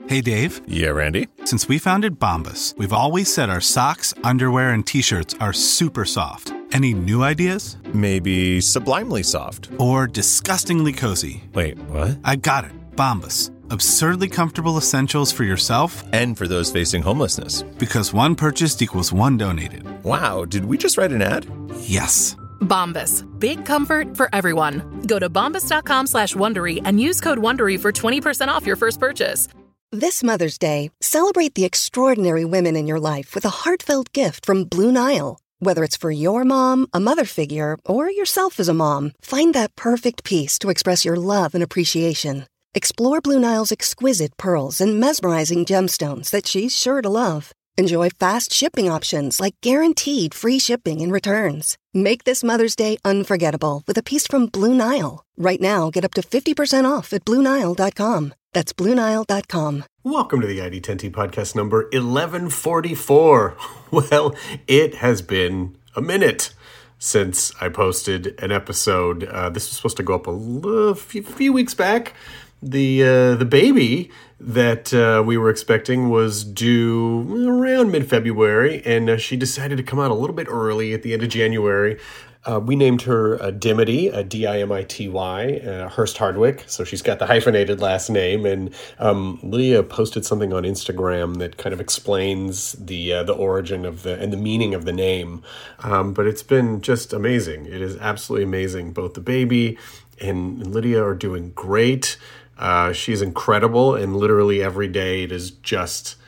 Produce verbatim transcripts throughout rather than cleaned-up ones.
Hey, Dave. Yeah, Randy? Since we founded Bombas, we've always said our socks, underwear, and T-shirts are super soft. Any new ideas? Maybe sublimely soft. Or disgustingly cozy. Wait, what? I got it. Bombas. Absurdly comfortable essentials for yourself and for those facing homelessness. Because one purchased equals one donated. Wow, did we just write an ad? Yes. Bombas. Big comfort for everyone. Go to bombas.com slash Wondery and use code Wondery for twenty percent off your first purchase. This Mother's Day, celebrate the extraordinary women in your life with a heartfelt gift from Blue Nile. Whether it's for your mom, a mother figure, or yourself as a mom, find that perfect piece to express your love and appreciation. Explore Blue Nile's exquisite pearls and mesmerizing gemstones that she's sure to love. Enjoy fast shipping options like guaranteed free shipping and returns. Make this Mother's Day unforgettable with a piece from Blue Nile. Right now, get up to fifty percent off at Blue Nile dot com. That's Blue Nile dot com. Welcome to the I D ten T podcast number eleven forty-four. Well, it has been a minute since I posted an episode. Uh, this was supposed to go up a l- few, few weeks back. The uh, the baby that uh, we were expecting was due around mid-February, and uh, she decided to come out a little bit early at the end of January. Uh, we named her uh, Dimity, uh, D I M I T Y, uh, Hurst Hardwick, so she's got the hyphenated last name. And um, Lydia posted something on Instagram that kind of explains the uh, the origin of the and the meaning of the name. Um, but it's been just amazing. It is absolutely amazing. Both the baby and Lydia are doing great. Uh, she's incredible, and literally every day it is just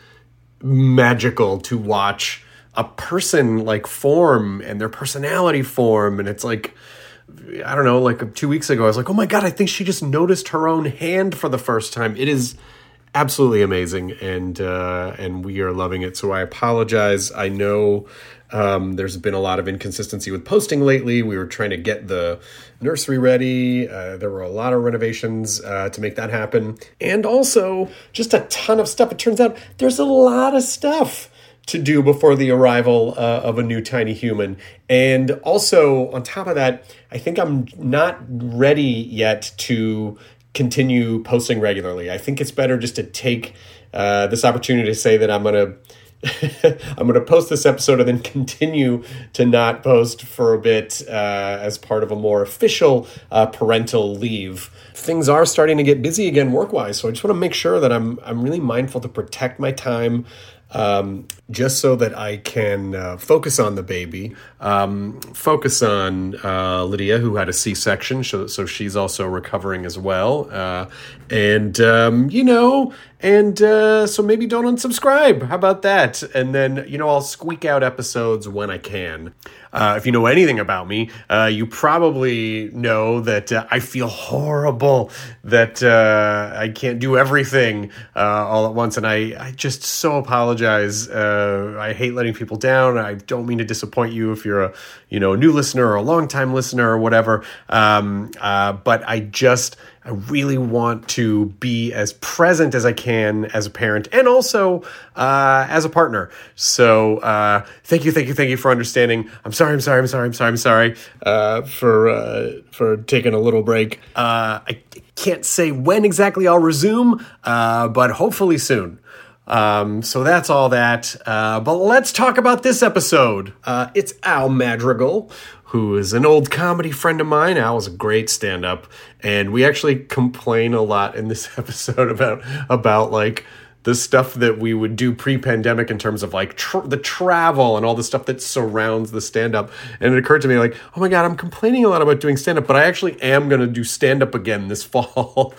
magical to watch a person like form and their personality form. And it's like, I don't know, like two weeks ago, I was like, oh my God, I think she just noticed her own hand for the first time. It is absolutely amazing. And, uh, and we are loving it. So I apologize. I know, um, there's been a lot of inconsistency with posting lately. We were trying to get the nursery ready. Uh, there were a lot of renovations, uh, to make that happen. And also just a ton of stuff. It turns out there's a lot of stuff to do before the arrival uh, of a new tiny human. And also, on top of that, I think I'm not ready yet to continue posting regularly. I think it's better just to take uh, this opportunity to say that I'm going to I'm going to post this episode and then continue to not post for a bit uh, as part of a more official uh, parental leave. Things are starting to get busy again work-wise, so I just want to make sure that I'm I'm really mindful to protect my time, um, just so that I can uh, focus on the baby, um, focus on uh, Lydia, who had a C-section, so, so she's also recovering as well. Uh, and, um, you know, and uh, so maybe don't unsubscribe. How about that? And then, you know, I'll squeak out episodes when I can. Uh, if you know anything about me, uh, you probably know that uh, I feel horrible that uh, I can't do everything uh, all at once. And I, I just so apologize. Uh, I hate letting people down. I don't mean to disappoint you if you're a, you know, a new listener or a longtime listener or whatever. Um, uh, but I just... I really want to be as present as I can as a parent and also uh, as a partner. So uh, thank you, thank you, thank you for understanding. I'm sorry, I'm sorry, I'm sorry, I'm sorry, I'm sorry uh, for uh, for taking a little break. Uh, I can't say when exactly I'll resume, uh, but hopefully soon. Um, so that's all that. Uh, but let's talk about this episode. Uh, it's Al Madrigal, who is an old comedy friend of mine. Al is a great stand-up, and we actually complain a lot in this episode about, about like, the stuff that we would do pre-pandemic in terms of, like, tr- the travel and all the stuff that surrounds the stand-up. And it occurred to me, like, oh my God, I'm complaining a lot about doing stand-up, but I actually am going to do stand-up again this fall.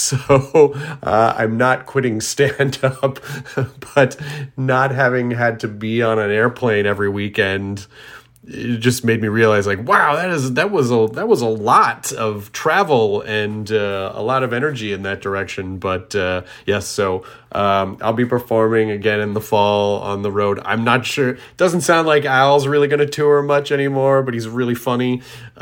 So uh, I'm not quitting stand-up, but not having had to be on an airplane every weekend, it just made me realize, like, wow, that is that was a that was a lot of travel and uh, a lot of energy in that direction. But uh, yes, so um, I'll be performing again in the fall on the road. I'm not sure. Doesn't sound like Al's really going to tour much anymore, but he's really funny.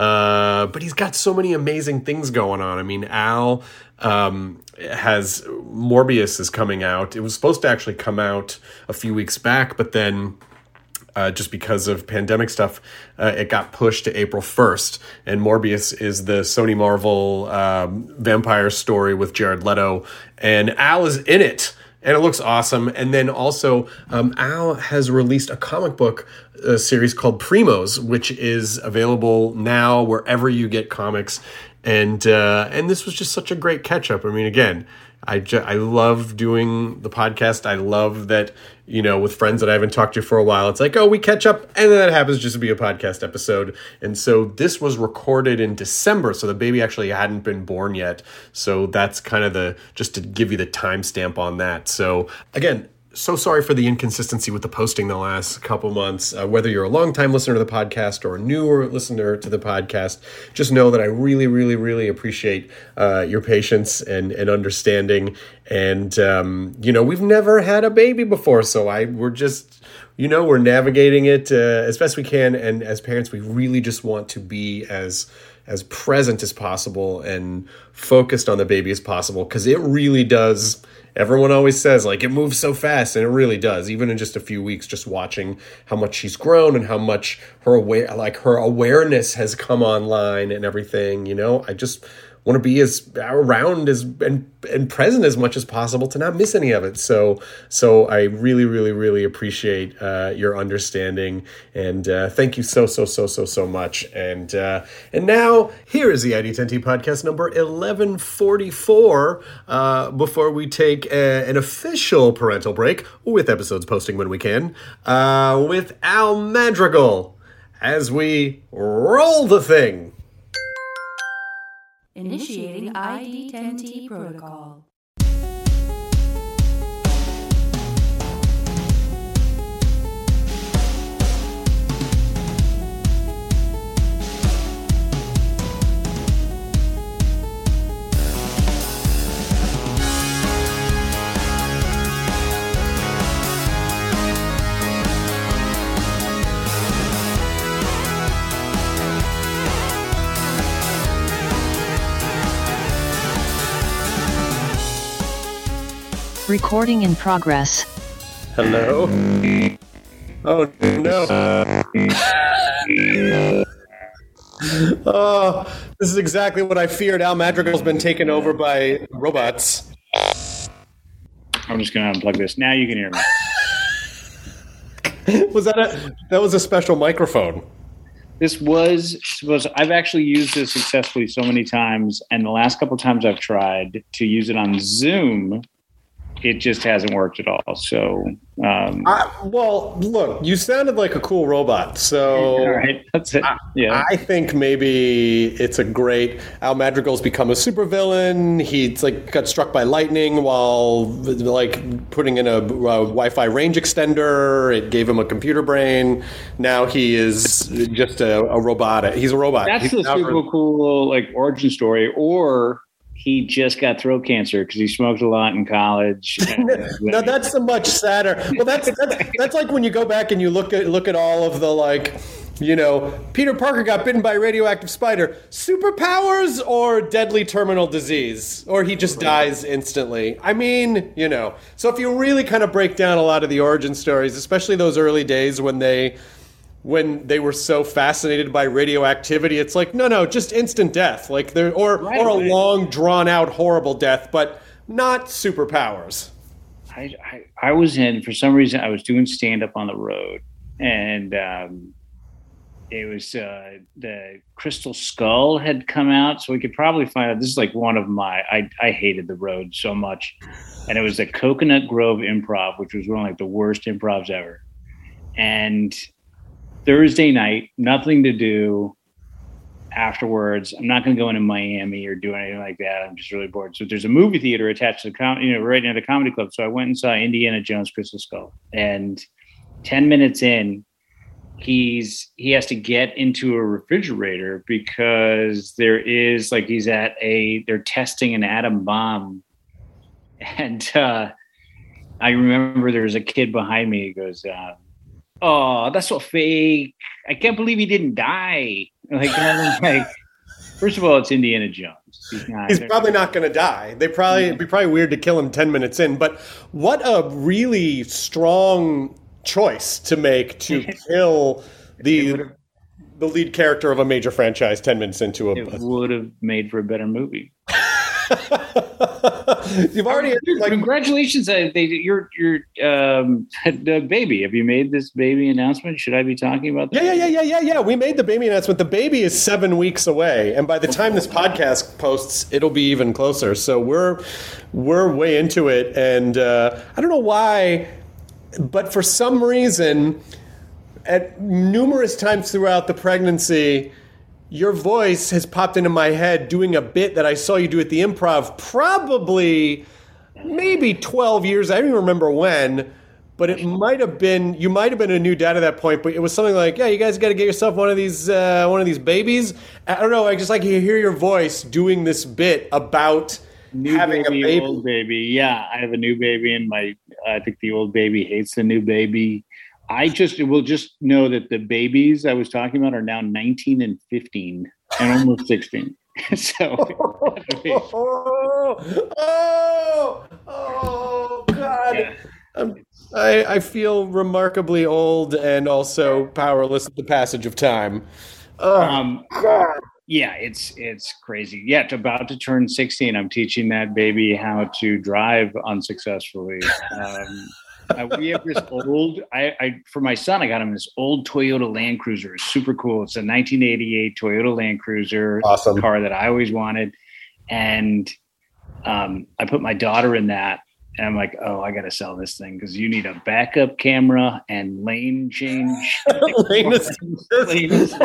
Uh, but he's got so many amazing things going on. I mean, Al um, has Morbius is coming out. It was supposed to actually come out a few weeks back, but then. Uh, just because of pandemic stuff, uh, it got pushed to April first. And Morbius is the Sony Marvel um, vampire story with Jared Leto. And Al is in it. and it looks awesome. And then also, um, Al has released a comic book uh, series called Primos, which is available now wherever you get comics. And uh, and this was just such a great catch up. I mean, again, I ju- I love doing the podcast. I love that, you know, with friends that I haven't talked to for a while, it's like, oh, we catch up, and then that happens just to be a podcast episode. And so this was recorded in December, so the baby actually hadn't been born yet. So that's kind of the, just to give you the timestamp on that. So again, so sorry for the inconsistency with the posting the last couple months. Uh, whether you're a longtime listener to the podcast or a newer listener to the podcast, just know that I really, really, really appreciate uh, your patience and, and understanding. And, um, you know, we've never had a baby before, so I we're just, you know, we're navigating it uh, as best we can. And as parents, we really just want to be as as present as possible and focused on the baby as possible, because it really does. Everyone always says, like, it moves so fast, and it really does. Even in just a few weeks, just watching how much she's grown and how much her aware, like her awareness has come online and everything. You know, I just want to be as around as and and present as much as possible to not miss any of it. So so I really, really, really appreciate uh, your understanding, and uh, thank you so, so, so, so, so much. And uh, and now here is the I D ten T podcast number eleven forty-four. Uh, before we take a, an official parental break, with episodes posting when we can, uh, with Al Madrigal, as we roll the thing. Initiating I D ten T protocol. Recording in progress. Hello? Oh, no. Oh, this is exactly what I feared. Al Madrigal's been taken over by robots. I'm just going to unplug this. Now you can hear me. Was that a, that was a special microphone? This was supposed. I've actually used this successfully so many times, and the last couple of times I've tried to use it on Zoom, it just hasn't worked at all. So, um, I, well, look, you sounded like a cool robot. So, all right, that's it. I, yeah, I think maybe it's a great. Al Madrigal's become a supervillain. He's like got struck by lightning while like putting in a, a Wi-Fi range extender. It gave him a computer brain. Now he is just a, a robot. He's a robot. That's He's the never, super cool like origin story. Or he just got throat cancer because he smoked a lot in college. No, that's the much sadder. Well, that's, that's that's like when you go back and you look at look at all of the like, you know, Peter Parker got bitten by a radioactive spider. Superpowers or deadly terminal disease, or he just dies instantly. I mean, you know. So if you really kind of break down a lot of the origin stories, especially those early days when they. when they were so fascinated by radioactivity, it's like, no, no, just instant death. Like there, or right, or a right. long, drawn-out, horrible death, but not superpowers. I, I, I was in, for some reason, I was doing stand-up on the road, and um, it was, uh, the Crystal Skull had come out, so we could probably find out. This is like one of my, I, I hated the road so much. And it was the Coconut Grove Improv, which was one of like the worst improvs ever. And Thursday night, nothing to do afterwards. I'm not going to go into Miami or do anything like that. I'm just really bored. So there's a movie theater attached to the com- you know, right near the comedy club. So I went and saw Indiana Jones Crystal Skull. And ten minutes in, he's he has to get into a refrigerator because there is like he's at a they're testing an atom bomb. And uh, I remember there was a kid behind me who goes, uh, oh, that's so fake. I can't believe he didn't die. Like, I'm like, first of all, it's Indiana Jones. He's, not, He's probably not going to die. They probably it'd be probably weird to kill him ten minutes in. But what a really strong choice to make to kill the the lead character of a major franchise ten minutes into a. It would have made for a better movie. You've already like congratulations! Uh, they, your your um, the baby. Have you made this baby announcement? Should I be talking about that? Yeah, yeah, yeah, yeah, yeah, yeah. We made the baby announcement. The baby is seven weeks away, and by the time this podcast posts, it'll be even closer. So we're we're way into it, and uh, I don't know why, but for some reason, at numerous times throughout the pregnancy, your voice has popped into my head doing a bit that I saw you do at the Improv probably maybe twelve years. I don't even remember when, but it might have been, you might have been a new dad at that point, but it was something like, yeah, you guys got to get yourself one of these, uh, one of these babies. I don't know. I just like to hear your voice doing this bit about new having baby, a baby. Old baby. Yeah. I have a new baby, and my, I think the old baby hates the new baby. I just will just know that the babies I was talking about are now nineteen and fifteen and almost sixteen. So, oh, oh, oh, God. Yeah. I'm, I, I feel remarkably old and also powerless at the passage of time. Oh, um, God. Yeah, it's it's crazy. Yeah, it's about to turn sixteen. I'm teaching that baby how to drive unsuccessfully. Um, Uh, we have this old, I, I, for my son, I got him this old Toyota Land Cruiser. It's super cool. It's a nineteen eighty-eight Toyota Land Cruiser, awesome car that I always wanted. And um, I put my daughter in that, and I'm like, oh, I got to sell this thing because you need a backup camera and lane change. lane assist. lane assist.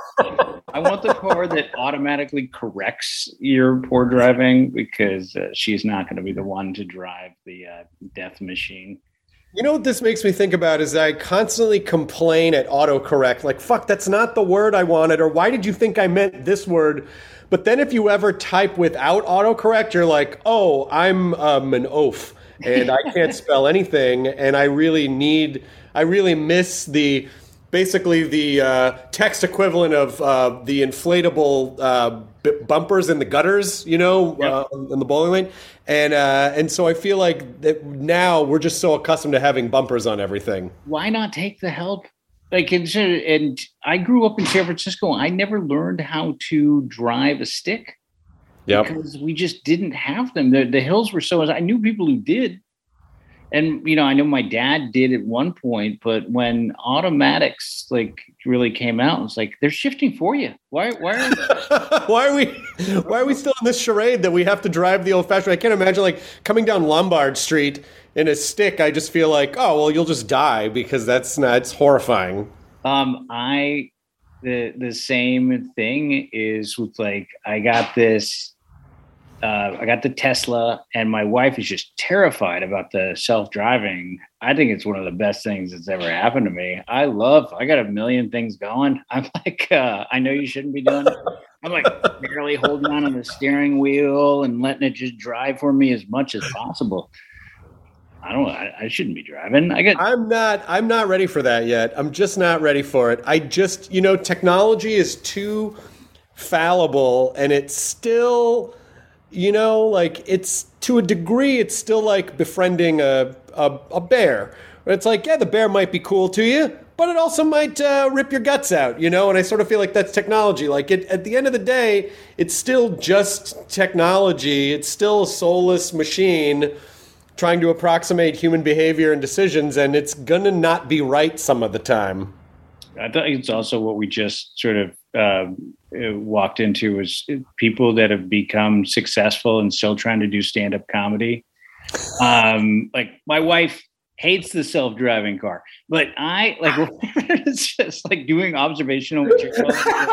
I want the car that automatically corrects your poor driving, because uh, she's not going to be the one to drive the uh, death machine. You know what this makes me think about is I constantly complain at autocorrect, like, fuck, that's not the word I wanted, or why did you think I meant this word? But then if you ever type without autocorrect, you're like, oh, I'm um, an oaf, and I can't spell anything, and I really need, I really miss the, basically the uh, text equivalent of uh, the inflatable uh, b- bumpers in the gutters, you know, Yep. uh, in the bowling lane. And uh, and so I feel like that now we're just so accustomed to having bumpers on everything. Why not take the help? Like, and, and I grew up in San Francisco. I never learned how to drive a stick. Yep. Because we just didn't have them. The, the hills were so, I knew people who did. And, you know, I know my dad did at one point, but when automatics like really came out, it's like, they're shifting for you. Why, why are, why are we, why are we still in this charade that we have to drive the old fashioned? I can't imagine like coming down Lombard Street in a stick. I just feel like, oh, well, you'll just die, because that's not, it's horrifying. Um, I, the, the same thing is with like, I got this, Uh, I got the Tesla, and my wife is just terrified about the self-driving. I think it's one of the best things that's ever happened to me. I love, I got a million things going. I'm like, uh, I know you shouldn't be doing it. I'm like barely holding on to the steering wheel and letting it just drive for me as much as possible. I don't, I, I shouldn't be driving. I get, I'm not, I'm not ready for that yet. I'm just not ready for it. I just, you know, technology is too fallible, and it's still, you know, like, it's to a degree, it's still like befriending a, a, a bear. It's like, yeah, the bear might be cool to you, but it also might uh, rip your guts out, you know? And I sort of feel like that's technology. Like, it, at the end of the day, it's still just technology. It's still a soulless machine trying to approximate human behavior and decisions, and it's going to not be right some of the time. I think it's also what we just sort of uh, walked into is people that have become successful and still trying to do stand-up comedy. Um, like, my wife hates the self-driving car, but I like, it's just like doing observational material.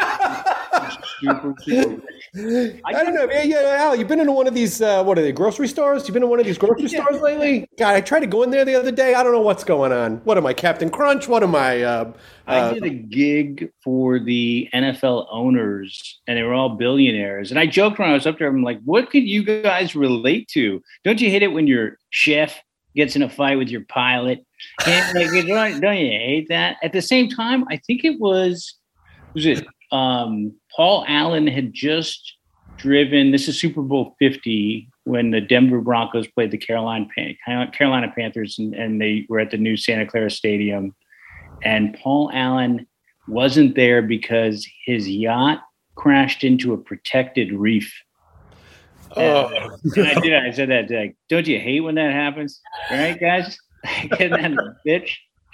super, super I, I don't know. Yeah, yeah, Al, you've been into one of these, uh, what are they, grocery stores? You've been in one of these grocery yeah. stores lately? God, I tried to go in there the other day. I don't know what's going on. What am I, Captain Crunch? What am I? Uh, I uh, did a gig for the N F L owners, and they were all billionaires. And I joked when I was up there, I'm like, what could you guys relate to? Don't you hate it when your chef gets in a fight with your pilot? And like, don't, don't you hate that? At the same time, I think it was, was it um, Paul Allen had just driven, this is Super Bowl fifty, when the Denver Broncos played the Carolina, Pan- Carolina Panthers, and, and they were at the new Santa Clara Stadium. And Paul Allen wasn't there because his yacht crashed into a protected reef. Oh. And, and I did. I said that. Like, don't you hate when that happens? All right, guys, getting that bitch.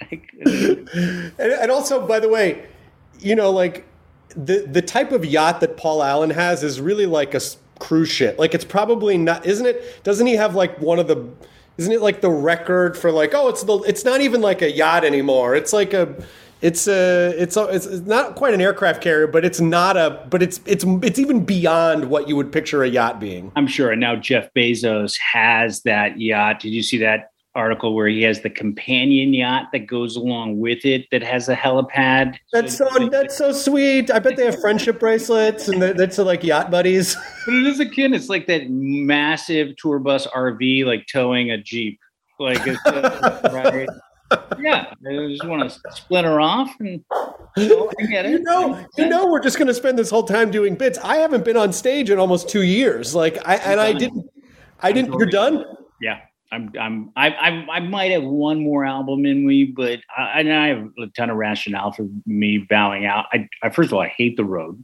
and, and also, by the way, you know, like the the type of yacht that Paul Allen has is really like a cruise ship. Like it's probably not, isn't it? Doesn't he have like one of the? Isn't it like the record for like? Oh, it's the. It's not even like a yacht anymore. It's like a. It's a. It's a. It's not quite an aircraft carrier, but it's not a. But it's it's it's even beyond what you would picture a yacht being. I'm sure. And now Jeff Bezos has that yacht. Did you see that article where he has the companion yacht that goes along with it that has a helipad? That's so that's so sweet. I bet they have friendship bracelets and that's like yacht buddies. But it is akin. It's like that massive tour bus R V like towing a Jeep. Like it's uh, right. Yeah, I just want to split her off and oh, I get it. You know, you know, we're just going to spend this whole time doing bits. I haven't been on stage in almost two years. Like I and I didn't. I didn't. You're done. Yeah. I'm, I'm, I, I, I might have one more album in me, but I, I have a ton of rationale for me bowing out. I, I first of all, I hate the road.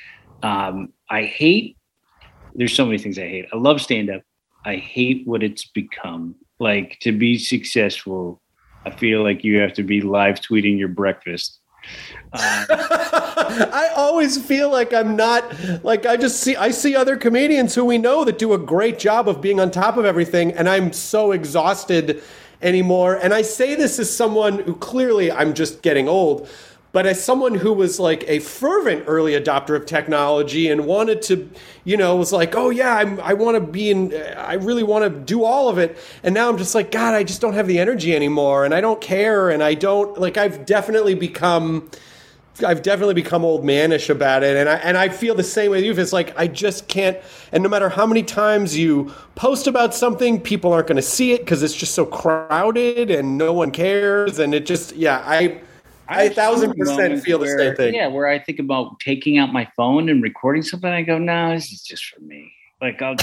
Um, I hate. There's so many things I hate. I love stand up. I hate what it's become. Like to be successful, I feel like you have to be live tweeting your breakfast. Uh, I always feel like I'm not like I just see I see other comedians who we know that do a great job of being on top of everything, and I'm so exhausted anymore. And I say this as someone who clearly I'm just getting old, but as someone who was like a fervent early adopter of technology and wanted to, you know, was like, oh yeah, I'm, I want to be in, I really want to do all of it. And now I'm just like, God, I just don't have the energy anymore, and I don't care, and I don't like. I've definitely become, I've definitely become old manish about it, and I and I feel the same way you. It's like I just can't. And no matter how many times you post about something, people aren't going to see it because it's just so crowded and no one cares, and it just yeah, I. I a thousand percent feel the where, same thing. Yeah, where I think about taking out my phone and recording something, I go, no, this is just for me. Like, I'll.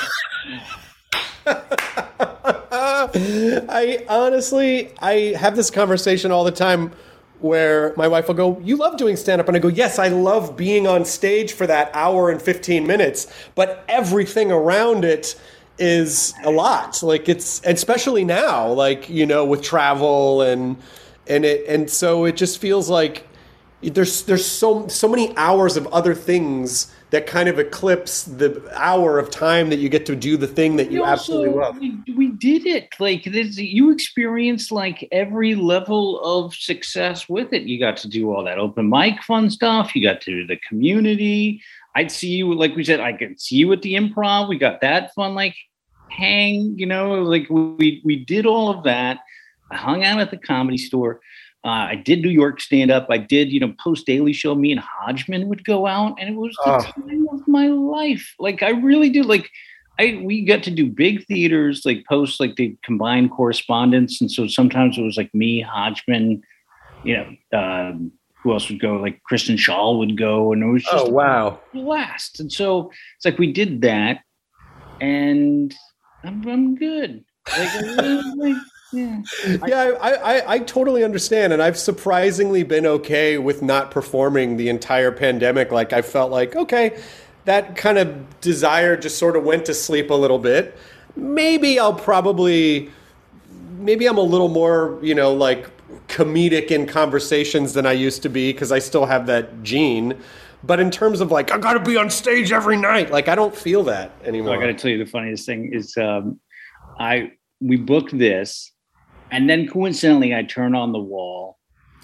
I honestly, I have this conversation all the time where my wife will go, you love doing stand-up. And I go, yes, I love being on stage for that hour and fifteen minutes. But everything around it is a lot. Like, it's, especially now, like, you know, with travel and... And it and so it just feels like there's there's so so many hours of other things that kind of eclipse the hour of time that you get to do the thing that you also, absolutely love. We, we did it. Like this, you experienced like every level of success with it. You got to do all that open mic fun stuff. You got to do the community. I'd see you, like we said, I could see you at the Improv. We got that fun like hang. You know, like we we did all of that. I hung out at the Comedy Store. Uh, I did New York stand-up. I did, you know, post-Daily Show. Me and Hodgman would go out, and it was the oh. time of my life. Like, I really do. Like, I we got to do big theaters, like, post, like, the combined correspondence. And so sometimes it was, like, me, Hodgman, you know, um, who else would go? Like, Kristen Schaal would go, and it was just oh, wow. a blast. And so it's like we did that, and I'm, I'm good. Like, I really, like, Yeah, yeah, I, I, I totally understand. And I've surprisingly been okay with not performing the entire pandemic. Like I felt like, okay, that kind of desire just sort of went to sleep a little bit. Maybe I'll probably, maybe I'm a little more, you know, like comedic in conversations than I used to be because I still have that gene. But in terms of like, I got to be on stage every night. Like, I don't feel that anymore. Well, I got to tell you, the funniest thing is um, I, we booked this. And then coincidentally, I turn on The Wall,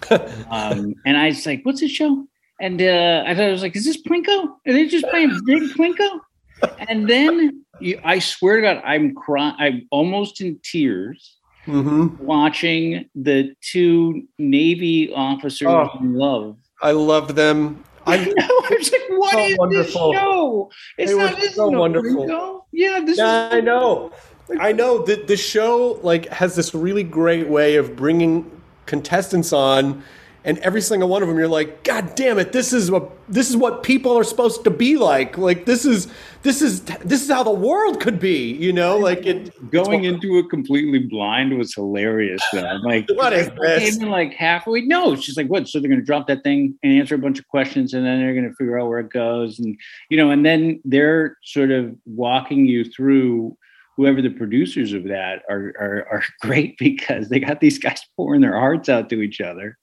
um, and I was like, "What's this show?" And uh, I thought I was like, "Is this Plinko? Are they just playing Big Plinko?" And then you, I swear to God, I'm crying. I'm almost in tears mm-hmm. watching the two Navy officers oh, in love. I loved them. I know. I was like, "What so is wonderful. This show? It's they not were so no wonderful." Plinko. Yeah, this. Yeah, is- I know. I know that the show like has this really great way of bringing contestants on and every single one of them, you're like, God damn it, this is what this is what people are supposed to be like. Like this is this is this is how the world could be, you know. Like it going into it completely blind was hilarious. Though. I'm like, what is this? Even like halfway, no, it's just like what? So they're going to drop that thing and answer a bunch of questions, and then they're going to figure out where it goes, and you know, and then they're sort of walking you through. Whoever the producers of that are, are are great because they got these guys pouring their hearts out to each other.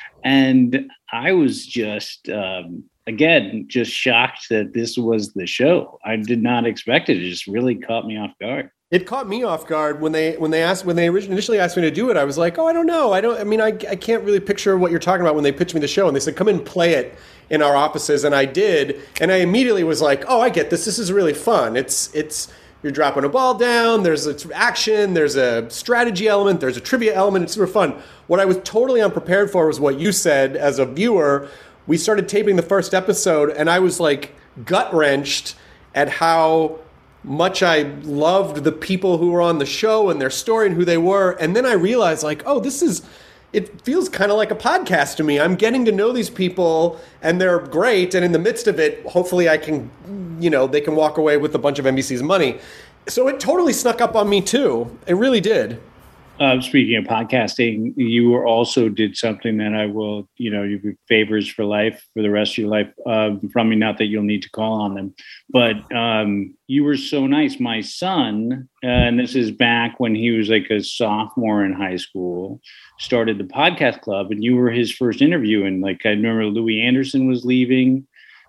And I was just, um, again, just shocked that this was the show. I did not expect it. It just really caught me off guard. It caught me off guard when they when they asked when they originally initially asked me to do it. I was like, oh, I don't know. I don't. I mean, I I can't really picture what you're talking about when they pitched me the show. And they said, come in and play it in our offices. And I did. And I immediately was like, oh, I get this. This is really fun. It's it's. You're dropping a ball down, there's action, there's a strategy element, there's a trivia element, it's super fun. What I was totally unprepared for was what you said as a viewer. We started taping the first episode, and I was like gut-wrenched at how much I loved the people who were on the show and their story and who they were. And then I realized, like, oh, this is... it feels kind of like a podcast to me. I'm getting to know these people, and they're great. And in the midst of it, hopefully I can, you know, they can walk away with a bunch of N B C's money. So it totally snuck up on me too. It really did. Uh, speaking of podcasting, you also did something that I will, you know, you get favors for life for the rest of your life uh, from me. Not that you'll need to call on them, but um, you were so nice. My son, uh, and this is back when he was like a sophomore in high school, started the podcast club, and you were his first interview. And like I remember, Louis Anderson was leaving,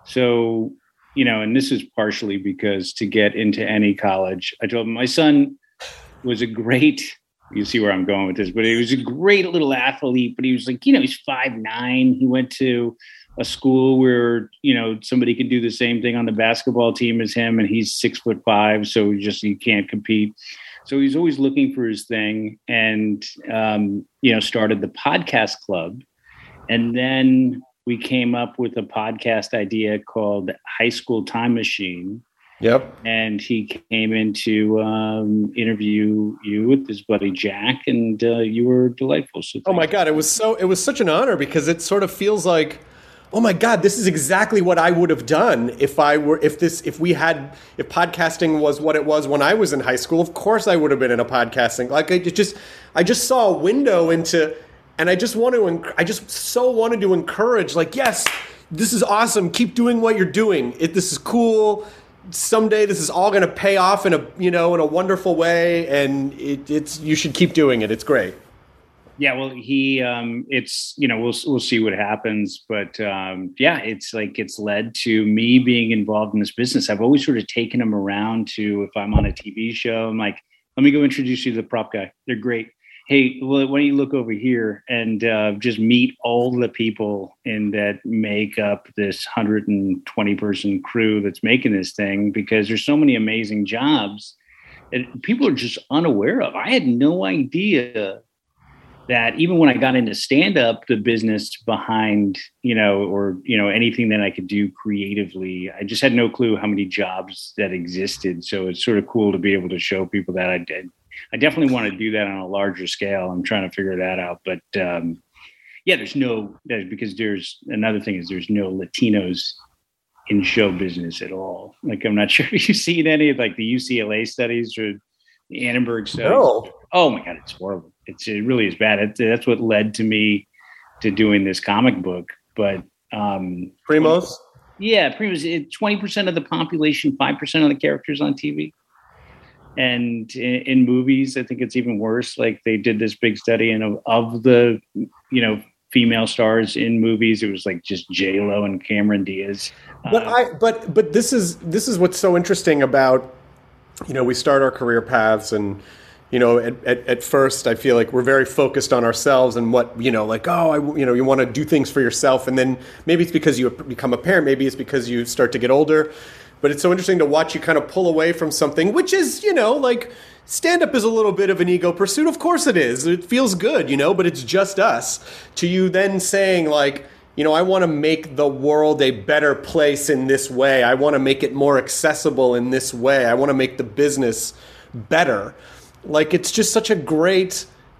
so you know, and this is partially because to get into any college, I told him my son was a great. You see where I'm going with this, but he was a great little athlete, but he was like, you know, he's five nine. He went to a school where, you know, somebody could do the same thing on the basketball team as him. And he's six foot five. So he just, he can't compete. So he's always looking for his thing and, um, you know, started the podcast club. And then we came up with a podcast idea called High School Time Machine. Yep. And he came in to um, interview you with his buddy Jack, and uh, you were delightful. So oh my God, it was so it was such an honor because it sort of feels like, oh my God, this is exactly what I would have done if I were if this if we had if podcasting was what it was when I was in high school. Of course, I would have been in a podcasting. Like I just I just saw a window into, and I just want to I just so wanted to encourage, like, yes, this is awesome. Keep doing what you're doing. It this is cool. Someday this is all going to pay off in a, you know, in a wonderful way. And it, it's, you should keep doing it. It's great. Yeah. Well, he, um, it's, you know, we'll, we'll see what happens, but, um, yeah, it's like, it's led to me being involved in this business. I've always sort of taken him around to, if I'm on a T V show, I'm like, let me go introduce you to the prop guy. They're great. Hey, well, why don't you look over here and uh, just meet all the people in that make up this one hundred twenty person crew that's making this thing, because there's so many amazing jobs that people are just unaware of. I had no idea that even when I got into stand-up, the business behind, you know, or, you know, anything that I could do creatively, I just had no clue how many jobs that existed. So it's sort of cool to be able to show people that I did. I definitely want to do that on a larger scale. I'm trying to figure that out. But um, yeah, there's no, because there's another thing is there's no Latinos in show business at all. Like, I'm not sure if you've seen any of like the U C L A studies or the Annenberg studies. No. Oh my God, it's horrible. It's, it really is bad. It, that's what led to me to doing this comic book. But um, Primos? Yeah, Primos, twenty percent of the population, five percent of the characters on T V. And in, in movies, I think it's even worse. Like they did this big study, and of, of the, you know, female stars in movies, it was like just J Lo and Cameron Diaz. But uh, I, but but this is this is what's so interesting about, you know, we start our career paths, and you know, at, at, at first I feel like we're very focused on ourselves and what, you know, like, oh, I, you know, you want to do things for yourself, and then maybe it's because you become a parent, maybe it's because you start to get older. But it's so interesting to watch you kind of pull away from something, which is, you know, like stand-up is a little bit of an ego pursuit. Of course it is. It feels good, you know, but it's just us. To you then saying like, you know, I want to make the world a better place in this way. I want to make it more accessible in this way. I want to make the business better. Like, it's just such a great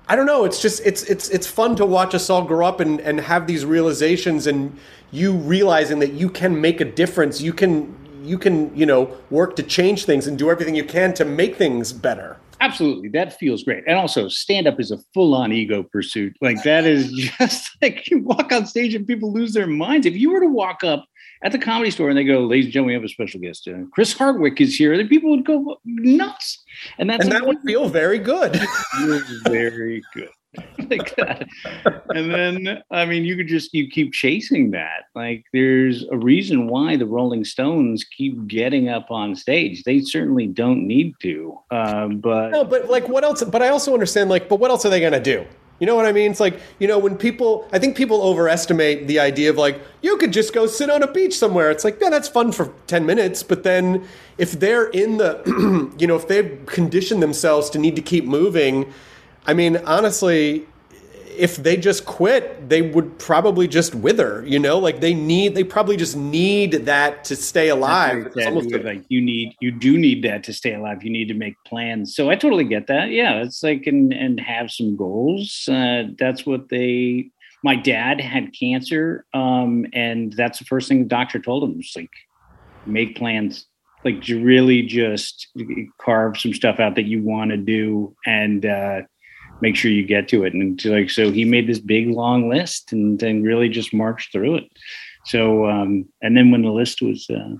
I don't know. It's just it's it's it's fun to watch us all grow up and, and have these realizations, and you realizing that you can make a difference. You can you can you know work to change things and do everything you can to make things better. Absolutely, that feels great. And also, stand up is a full on ego pursuit. Like that is just like you walk on stage and people lose their minds. If you were to walk up at the Comedy Store and they go, "Ladies and gentlemen, we have a special guest. Uh, Chris Hardwick is here," then people would go nuts. And that's and that would feel very good. Feels very good. Like that. And then, I mean, you could just, you keep chasing that. Like there's a reason why the Rolling Stones keep getting up on stage. They certainly don't need to. Um, but no, but like what else? But I also understand like, but what else are they going to do? You know what I mean? It's like, you know, when people, I think people overestimate the idea of like, you could just go sit on a beach somewhere. It's like, yeah, that's fun for ten minutes. But then if they're in the, you know, if they've conditioned themselves to need to keep moving, I mean, honestly, if they just quit, they would probably just wither, you know, like they need, they probably just need that to stay alive. It's almost like, like you need, you do need that to stay alive. You need to make plans. So I totally get that. Yeah. It's like, and, and have some goals. Uh, that's what they, my dad had cancer. Um, and that's the first thing the doctor told him was like, make plans, like to really just carve some stuff out that you want to do. And, uh, make sure you get to it. And like, so he made this big long list and then really just marched through it. So, um, and then when the list was uh,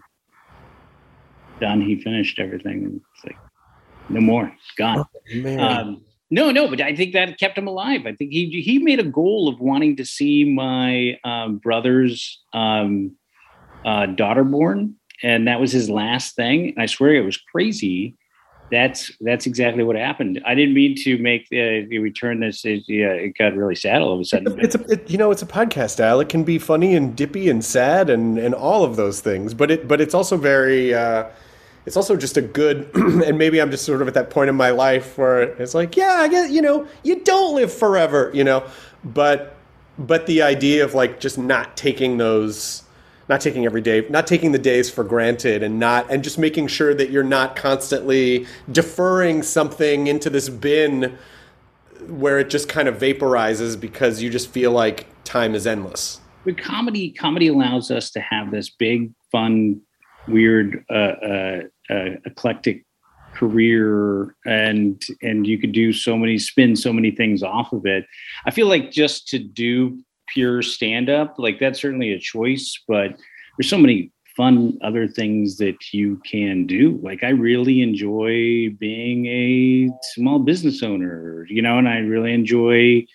done, he finished everything and it's like, no more, gone. Oh, um, no, no, but I think that kept him alive. I think he, he made a goal of wanting to see my um, brother's um, uh, daughter born. And that was his last thing. And I swear it was crazy. That's that's exactly what happened. I didn't mean to make the, the return this. It, yeah, it got really sad all of a sudden. It's a, it, you know, it's a podcast, Al. It can be funny and dippy and sad and, and all of those things. But it but it's also very. Uh, it's also just a good. And maybe I'm just sort of at that point in my life where it's like, yeah, I guess you know, you don't live forever, you know. But but the idea of like just not taking those. Not taking every day, not taking the days for granted, and not, and just making sure that you're not constantly deferring something into this bin where it just kind of vaporizes because you just feel like time is endless. But comedy, comedy allows us to have this big, fun, weird, uh, uh, uh, eclectic career, and and you could do so many, spin so many things off of it. I feel like just to do pure stand-up, like that's certainly a choice, but there's so many fun other things that you can do. Like I really enjoy being a small business owner, you know, and I really enjoy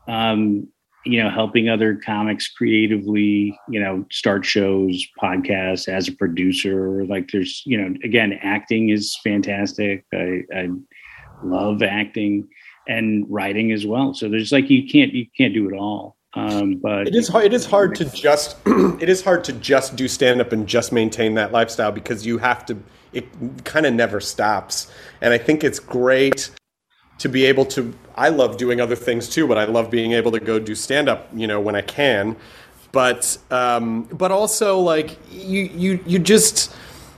um you know helping other comics creatively, you know, start shows, podcasts, as a producer. Like there's, you know, again, acting is fantastic. I, I love acting and writing as well. So there's like you can't you can't do it all. Um, but it is hard. It is hard to just. It is hard to just do stand up and just maintain that lifestyle because you have to. It kind of never stops, and I think it's great to be able to. I love doing other things too, but I love being able to go do stand up. You know, when I can, but um, but also like you you you just.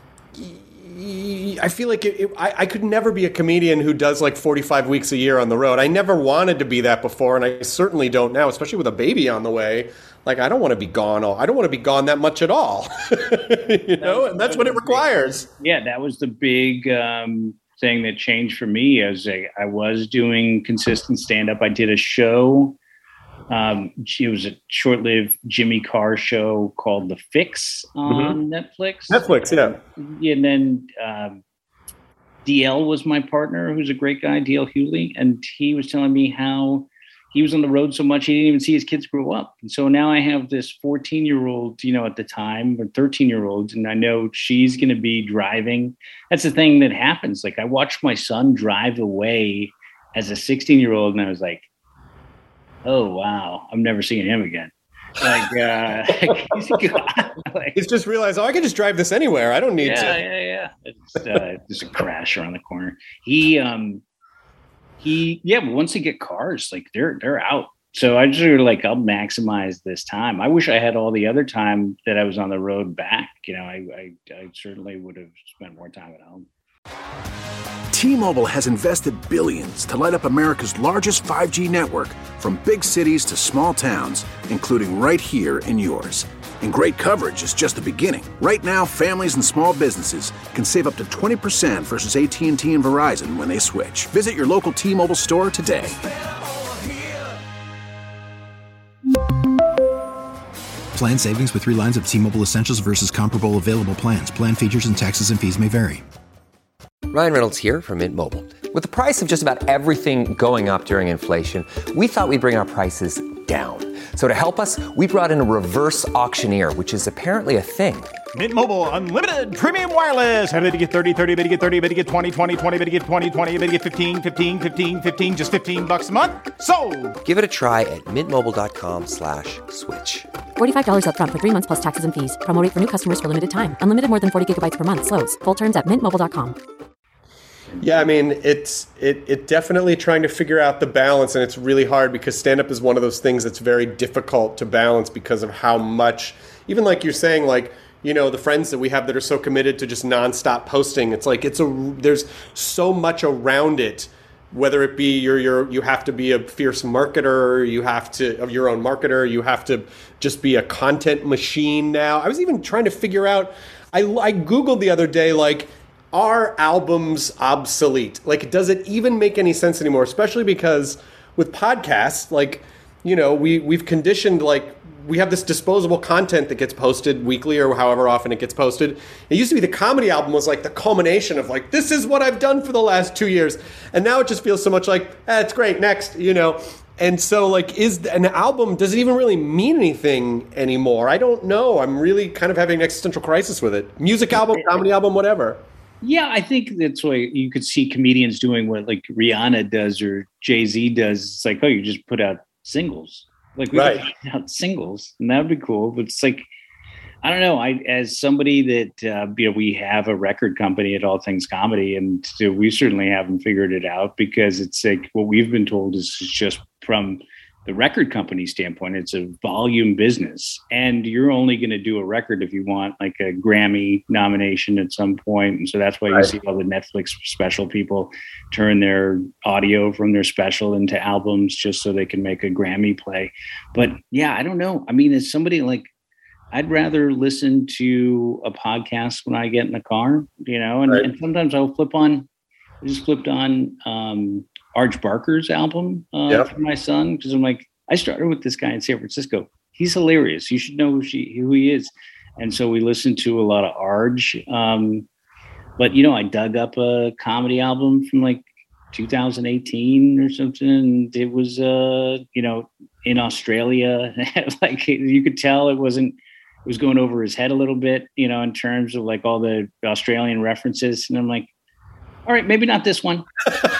I feel like it, it, I, I could never be a comedian who does like forty-five weeks a year on the road. I never wanted to be that before, and I certainly don't now, especially with a baby on the way. Like, I don't want to be gone all. I don't want to be gone that much at all, you know, and that's what it requires. Yeah, that was the big um, thing that changed for me. As a, I was doing consistent stand-up. I did a show. Um, it was a short-lived Jimmy Carr show called The Fix on mm-hmm. Netflix. Netflix, yeah. And then um, D L was my partner, who's a great guy, D L Hewley, and he was telling me how he was on the road so much he didn't even see his kids grow up. And so now I have this fourteen-year-old, you know, at the time, or thirteen-year-olds, and I know she's going to be driving. That's the thing that happens. Like I watched my son drive away as a sixteen-year-old, and I was like, oh wow, I'm never seeing him again. Like, uh, he's, like, he's just realized, oh, I can just drive this anywhere. I don't need yeah, to. Yeah, yeah, It's uh, just a crash around the corner. He, um, he, yeah. But once they get cars, like they're they're out. So I just sort of like I'll maximize this time. I wish I had all the other time that I was on the road back. You know, I I, I certainly would have spent more time at home. T-Mobile has invested billions to light up America's largest five G network, from big cities to small towns, including right here in yours. And great coverage is just the beginning. Right now, families and small businesses can save up to twenty percent versus A T and T and Verizon when they switch. Visit your local T-Mobile store today. Plan savings with three lines of T-Mobile Essentials versus comparable available plans. Plan features and taxes and fees may vary. Ryan Reynolds here from Mint Mobile. With the price of just about everything going up during inflation, we thought we'd bring our prices down. So to help us, we brought in a reverse auctioneer, which is apparently a thing. Mint Mobile Unlimited Premium Wireless. How to get thirty, thirty, how to get thirty, how to get twenty, twenty, twenty, how to get twenty, twenty, how to get fifteen, fifteen, fifteen, fifteen, just fifteen bucks a month? Sold! Give it a try at mintmobile.com slash switch. forty-five dollars up front for three months plus taxes and fees. Promo rate for new customers for limited time. Unlimited more than forty gigabytes per month. Slows full terms at mint mobile dot com. Yeah, I mean, it's it it definitely trying to figure out the balance, and it's really hard because stand-up is one of those things that's very difficult to balance because of how much, even like you're saying, like, you know, the friends that we have that are so committed to just nonstop posting, it's like it's a there's so much around it, whether it be you're you're you have to be a fierce marketer, you have to of your own marketer, you have to just be a content machine now. I was even trying to figure out, I I Googled the other day, like, are albums obsolete? Like, does it even make any sense anymore? Especially because with podcasts, like, you know, we, we've conditioned, like, we have this disposable content that gets posted weekly or however often it gets posted. It used to be the comedy album was like the culmination of like, this is what I've done for the last two years. And now it just feels so much like, eh, it's great, next, you know. And so, like, is an album, does it even really mean anything anymore? I don't know. I'm really kind of having an existential crisis with it. Music album, comedy album, whatever. Yeah, I think that's why you could see comedians doing what like Rihanna does or Jay-Z does. It's like, oh, you just put out singles. Like we right. put out singles, and that would be cool. But it's like, I don't know. I, as somebody that, uh, you know, we have a record company at All Things Comedy, and so we certainly haven't figured it out because it's like what we've been told is just from the record company standpoint, it's a volume business, and you're only going to do a record if you want like a Grammy nomination at some point. And so that's why right. you see all the Netflix special people turn their audio from their special into albums just so they can make a Grammy play. But yeah, I don't know. I mean, as somebody like, I'd rather listen to a podcast when I get in the car, you know, and, right. and sometimes I'll flip on, I just flipped on, um, Arch Barker's album uh, yep. for my son, because I'm like, I started with this guy in San Francisco. He's hilarious. You should know who, she, who he is. And so we listened to a lot of Arch. Um, but, you know, I dug up a comedy album from like two thousand eighteen or something. And it was, uh, you know, in Australia. Like you could tell it wasn't, it was going over his head a little bit, you know, in terms of like all the Australian references. And I'm like, all right, maybe not this one.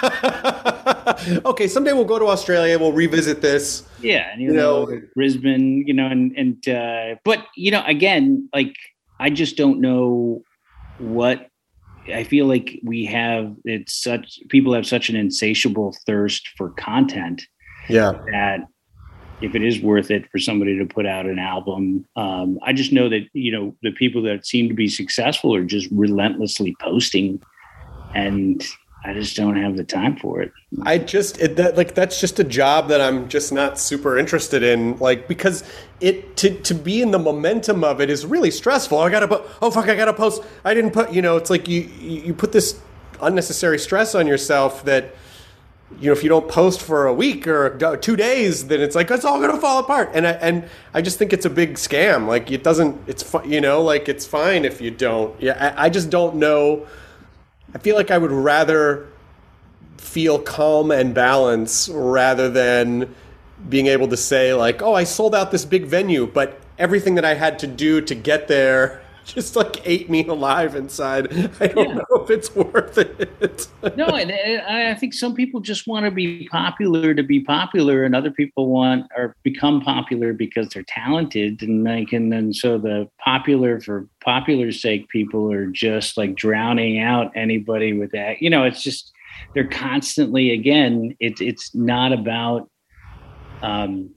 Okay, someday we'll go to Australia. We'll revisit this. Yeah, and you, you know, know Brisbane. You know, and and uh, but you know, again, like I just don't know what I feel like we have. It's such people have such an insatiable thirst for content. Yeah, that if it is worth it for somebody to put out an album, um, I just know that you know the people that seem to be successful are just relentlessly posting. And I just don't have the time for it. I just it, that like that's just a job that I'm just not super interested in. Like because it to to be in the momentum of it is really stressful. I gotta put oh fuck I gotta post. I didn't put you know it's like you you put this unnecessary stress on yourself that you know if you don't post for a week or two days then it's like it's all gonna fall apart. And I and I just think it's a big scam. Like it doesn't. It's fu- you know like it's fine if you don't. Yeah, I, I just don't know. I feel like I would rather feel calm and balance rather than being able to say like, oh, I sold out this big venue, but everything that I had to do to get there just like ate me alive inside. I don't yeah. know if it's worth it. No, and, and I think some people just want to be popular to be popular, and other people want or become popular because they're talented, and like, and then so the popular for popular's sake people are just like drowning out anybody with that. You know, it's just they're constantly again. It's it's not about. Um,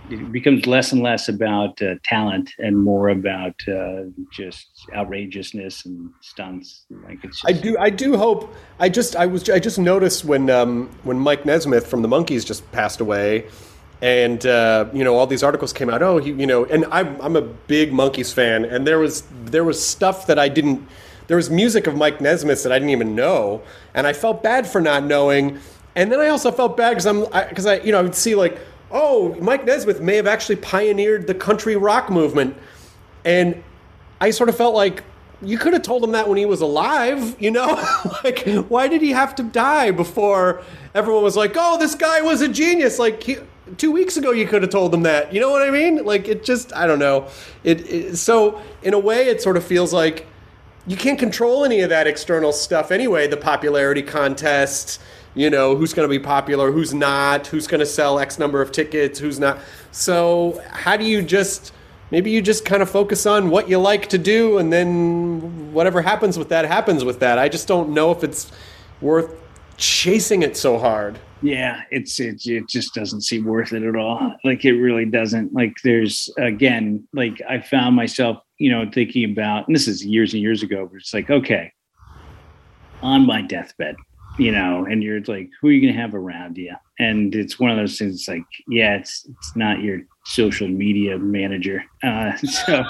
it becomes less and less about uh, talent and more about uh, just outrageousness and stunts. Like it's. Just, I do. I do hope. I just. I was. I just noticed when um, when Mike Nesmith from the Monkees just passed away, and uh, you know all these articles came out. Oh, he, you know, and I'm I'm a big Monkees fan, and there was there was stuff that I didn't. There was music of Mike Nesmith that I didn't even know, and I felt bad for not knowing. And then I also felt bad because I'm because I, I you know I would see like. Oh, Mike Nesmith may have actually pioneered the country rock movement. And I sort of felt like you could have told him that when he was alive, you know? Like, why did he have to die before everyone was like, oh, this guy was a genius? Like, he, two weeks ago you could have told him that. You know what I mean? Like, it just, I don't know. It, it So, in a way, it sort of feels like you can't control any of that external stuff anyway, the popularity contests. You know, who's going to be popular, who's not, who's going to sell X number of tickets, who's not. So how do you just, maybe you just kind of focus on what you like to do, and then whatever happens with that, happens with that. I just don't know if it's worth chasing it so hard. Yeah, it's it, it just doesn't seem worth it at all. Like, it really doesn't. Like, there's, again, like, I found myself, you know, thinking about, and this is years and years ago, but it's like, okay, on my deathbed, you know, and you're like, who are you going to have around you? And it's one of those things like, yeah, it's it's not your social media manager. Uh, so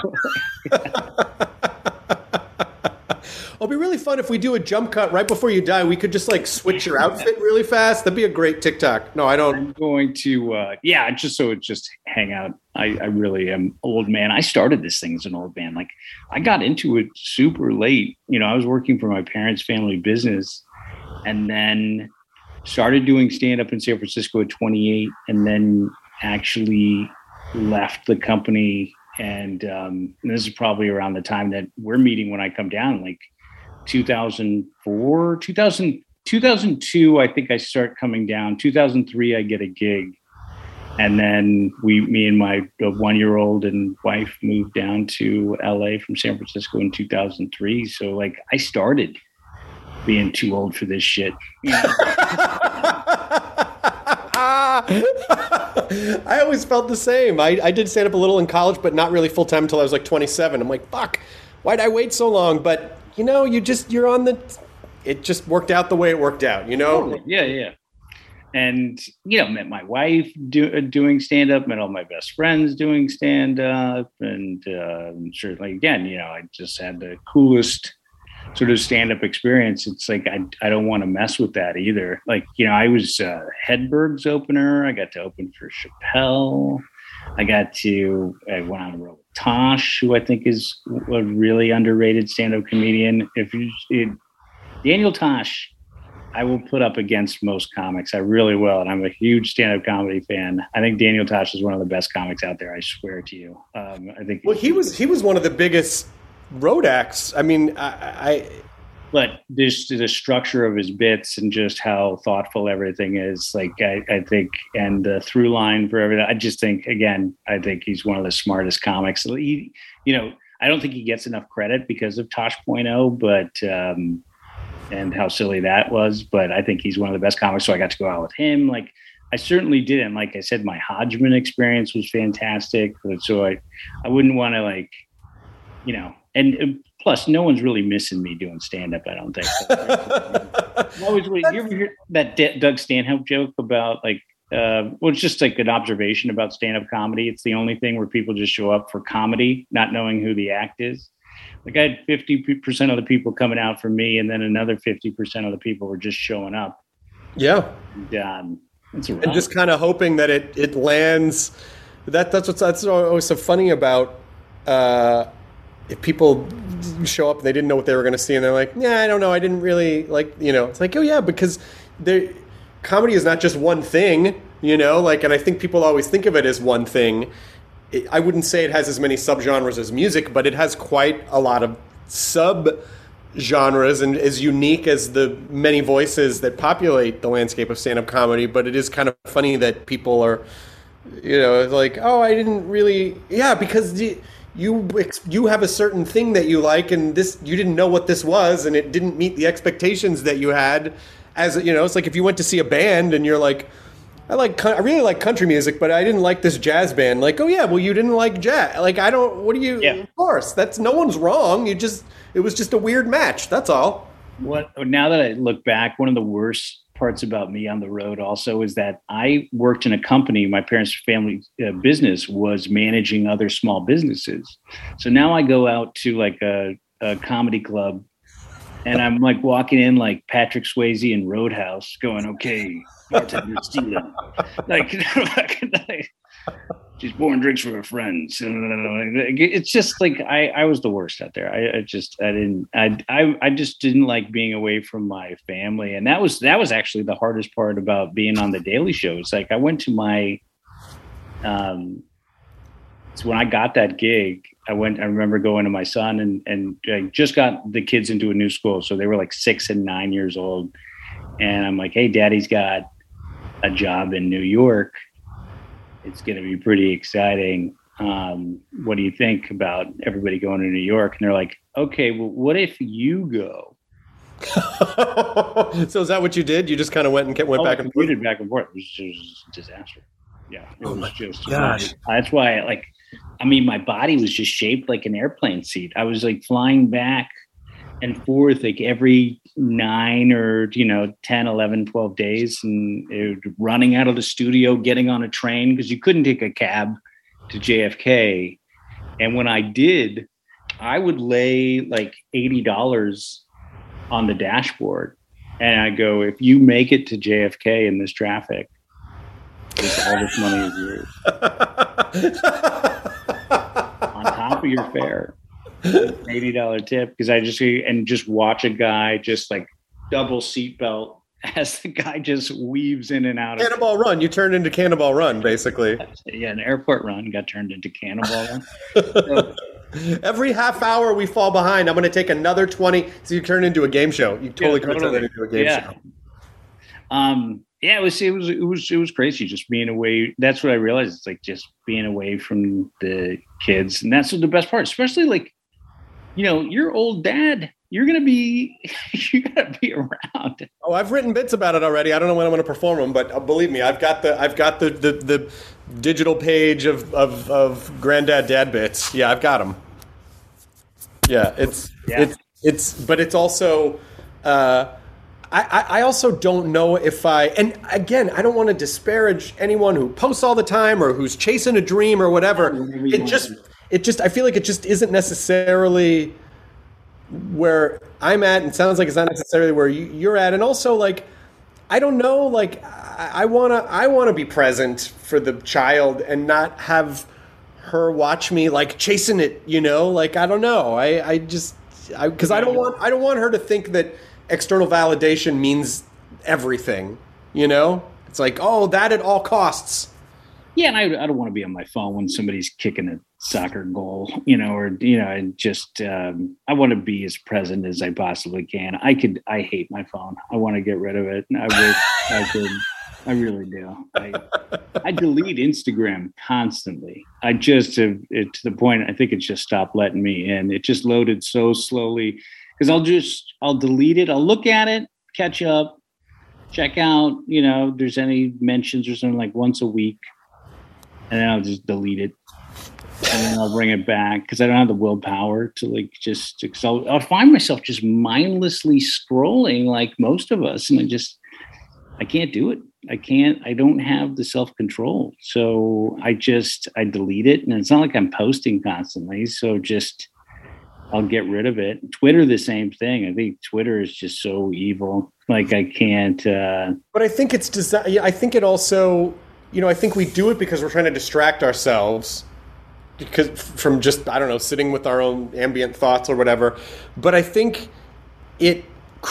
It'll be really fun if we do a jump cut right before you die. We could just like switch your outfit really fast. That'd be a great TikTok. No, I don't. I'm going to, uh, yeah, just so it just hang out. I, I really am old man. I started this thing as an old man. Like, I got into it super late. You know, I was working for my parents' family business. And then started doing stand-up in San Francisco at twenty-eight, and then actually left the company. And, um, and this is probably around the time that we're meeting when I come down, like two thousand four, two thousand, two thousand two, I think I start coming down. two thousand three, I get a gig. And then we, me and my one-year-old and wife moved down to L A from San Francisco in two thousand three. So, like, I started being too old for this shit. You know? I always felt the same. I, I did stand up a little in college, but not really full time until I was like twenty-seven. I'm like, fuck, why'd I wait so long? But, you know, you just, you're on the, it just worked out the way it worked out, you know? Totally. Yeah, yeah. And, you know, met my wife do, doing stand up, met all my best friends doing stand up. And uh, certainly, again, you know, I just had the coolest sort of stand-up experience. It's like, I I don't want to mess with that either. Like, you know, I was uh, Hedberg's opener. I got to open for Chappelle. I got to, I went on the road with Tosh, who I think is a really underrated stand-up comedian. If you, it, Daniel Tosh, I will put up against most comics. I really will. And I'm a huge stand-up comedy fan. I think Daniel Tosh is one of the best comics out there. I swear to you. Um, I think. Well, he was, he was one of the biggest road acts. I mean, I, I but this the structure of his bits and just how thoughtful everything is. Like, I, I think, and the through line for everything. I just think, again, I think he's one of the smartest comics. He, you know, I don't think he gets enough credit because of Tosh point oh, but um, and how silly that was. But I think he's one of the best comics. So I got to go out with him. Like, I certainly did. And like I said, my Hodgman experience was fantastic. So I, I wouldn't want to, like, you know. And plus, no one's really missing me doing stand-up, I don't think. Always, you ever hear that D- Doug Stanhope joke about, like, uh, well, it's just like an observation about stand-up comedy. It's the only thing where people just show up for comedy, not knowing who the act is. Like, I had fifty percent of the people coming out for me, and then another fifty percent of the people were just showing up. Yeah. And, um, it's a and just kind of hoping that it, it lands. That That's what's that's always so funny about uh, if people show up and they didn't know what they were going to see and they're like, yeah, I don't know. I didn't really like, you know, it's like, oh yeah, because there, comedy is not just one thing, you know, like, and I think people always think of it as one thing. It, I wouldn't say it has as many subgenres as music, but it has quite a lot of sub-genres and as unique as the many voices that populate the landscape of stand-up comedy. But it is kind of funny that people are, you know, like, oh, I didn't really, yeah, because the, you you have a certain thing that you like, and this you didn't know what this was, and it didn't meet the expectations that you had. As you know, it's like if you went to see a band and you're like, I like, I really like country music, but I didn't like this jazz band. Like, oh yeah, well you didn't like jazz. Like, I don't. What do you? Yeah. Of course, that's no one's wrong. You just, it was just a weird match. That's all. What? Now that I look back, one of the worst parts about me on the road also is that I worked in a company. My parents' family uh, business was managing other small businesses. So now I go out to like a, a comedy club, and I'm like walking in like Patrick Swayze in Roadhouse, going, "Okay, bartender stealing." Like, she's pouring drinks for her friends. It's just like I, I was the worst out there. I, I just I didn't I, I I just didn't like being away from my family, and that was that was actually the hardest part about being on the Daily Show. It's like I went to my um. So when I got that gig, I went. I remember going to my son and and I just got the kids into a new school, so they were like six and nine years old, and I'm like, "Hey, Daddy's got a job in New York. It's going to be pretty exciting. Um, what do you think about everybody going to New York?" And they're like, "Okay, well, what if you go?" So is that what you did? You just kind of went and kept, went oh, back and forth? back and forth. It was just a disaster. Yeah, it oh was my just. Gosh. That's why, like, I mean, my body was just shaped like an airplane seat. I was like flying back and forth like every nine or, you know, ten, eleven, twelve days, and it, running out of the studio, getting on a train because you couldn't take a cab to J F K. And when I did, I would lay like eighty dollars on the dashboard. And I go, if you make it to J F K in this traffic, all this money is yours. On top of your fare. eighty dollars tip, because I just and just watch a guy just like double seatbelt as the guy just weaves in and out. Cannonball of Run. You turned into Cannonball Run, basically. Yeah, an airport run got turned into Cannonball Run. So, every half hour we fall behind, I'm going to take another twenty. So you turn into a game show. You totally yeah, could have totally. turned it into a game yeah. show. Um. Yeah, it was. It was. It was. It was crazy just being away. That's what I realized. It's like just being away from the kids, and that's the best part. Especially like, you know, your old dad. You're gonna be. You gotta be around. Oh, I've written bits about it already. I don't know when I'm going to perform them, but uh, believe me, I've got the. I've got the the, the digital page of, of of Granddad Dad bits. Yeah, I've got them. Yeah, it's yeah. it's it's, but it's also. Uh, I, I also don't know if I, and again, I don't want to disparage anyone who posts all the time or who's chasing a dream or whatever. It just, it just, I feel like it just isn't necessarily where I'm at, and sounds like it's not necessarily where you, you're at. And also, like, I don't know, like, I, I wanna, I wanna be present for the child and not have her watch me like chasing it, you know? Like, I don't know. I, I just, I, because I don't want, I don't want her to think that external validation means everything, you know? It's like, oh, that at all costs. Yeah, and I, I don't want to be on my phone when somebody's kicking a soccer goal, you know, or, you know, and just, um, I want to be as present as I possibly can. I could, I hate my phone. I want to get rid of it. I wish I could. I really do. I, I delete Instagram constantly. I just, uh, it, to the point, I think it just stopped letting me in. It just loaded so slowly. Because I'll just, I'll delete it. I'll look at it, catch up, check out, you know, if there's any mentions or something like once a week. And then I'll just delete it. And then I'll bring it back because I don't have the willpower to like just, because I'll, I'll find myself just mindlessly scrolling like most of us. And I just, I can't do it. I can't, I don't have the self-control. So I just, I delete it. And it's not like I'm posting constantly. So just, I'll get rid of it. Twitter, the same thing. I think Twitter is just so evil. Like I can't. Uh... But I think it's desi- I think it also, you know, I think we do it because we're trying to distract ourselves because from just, I don't know, sitting with our own ambient thoughts or whatever. But I think it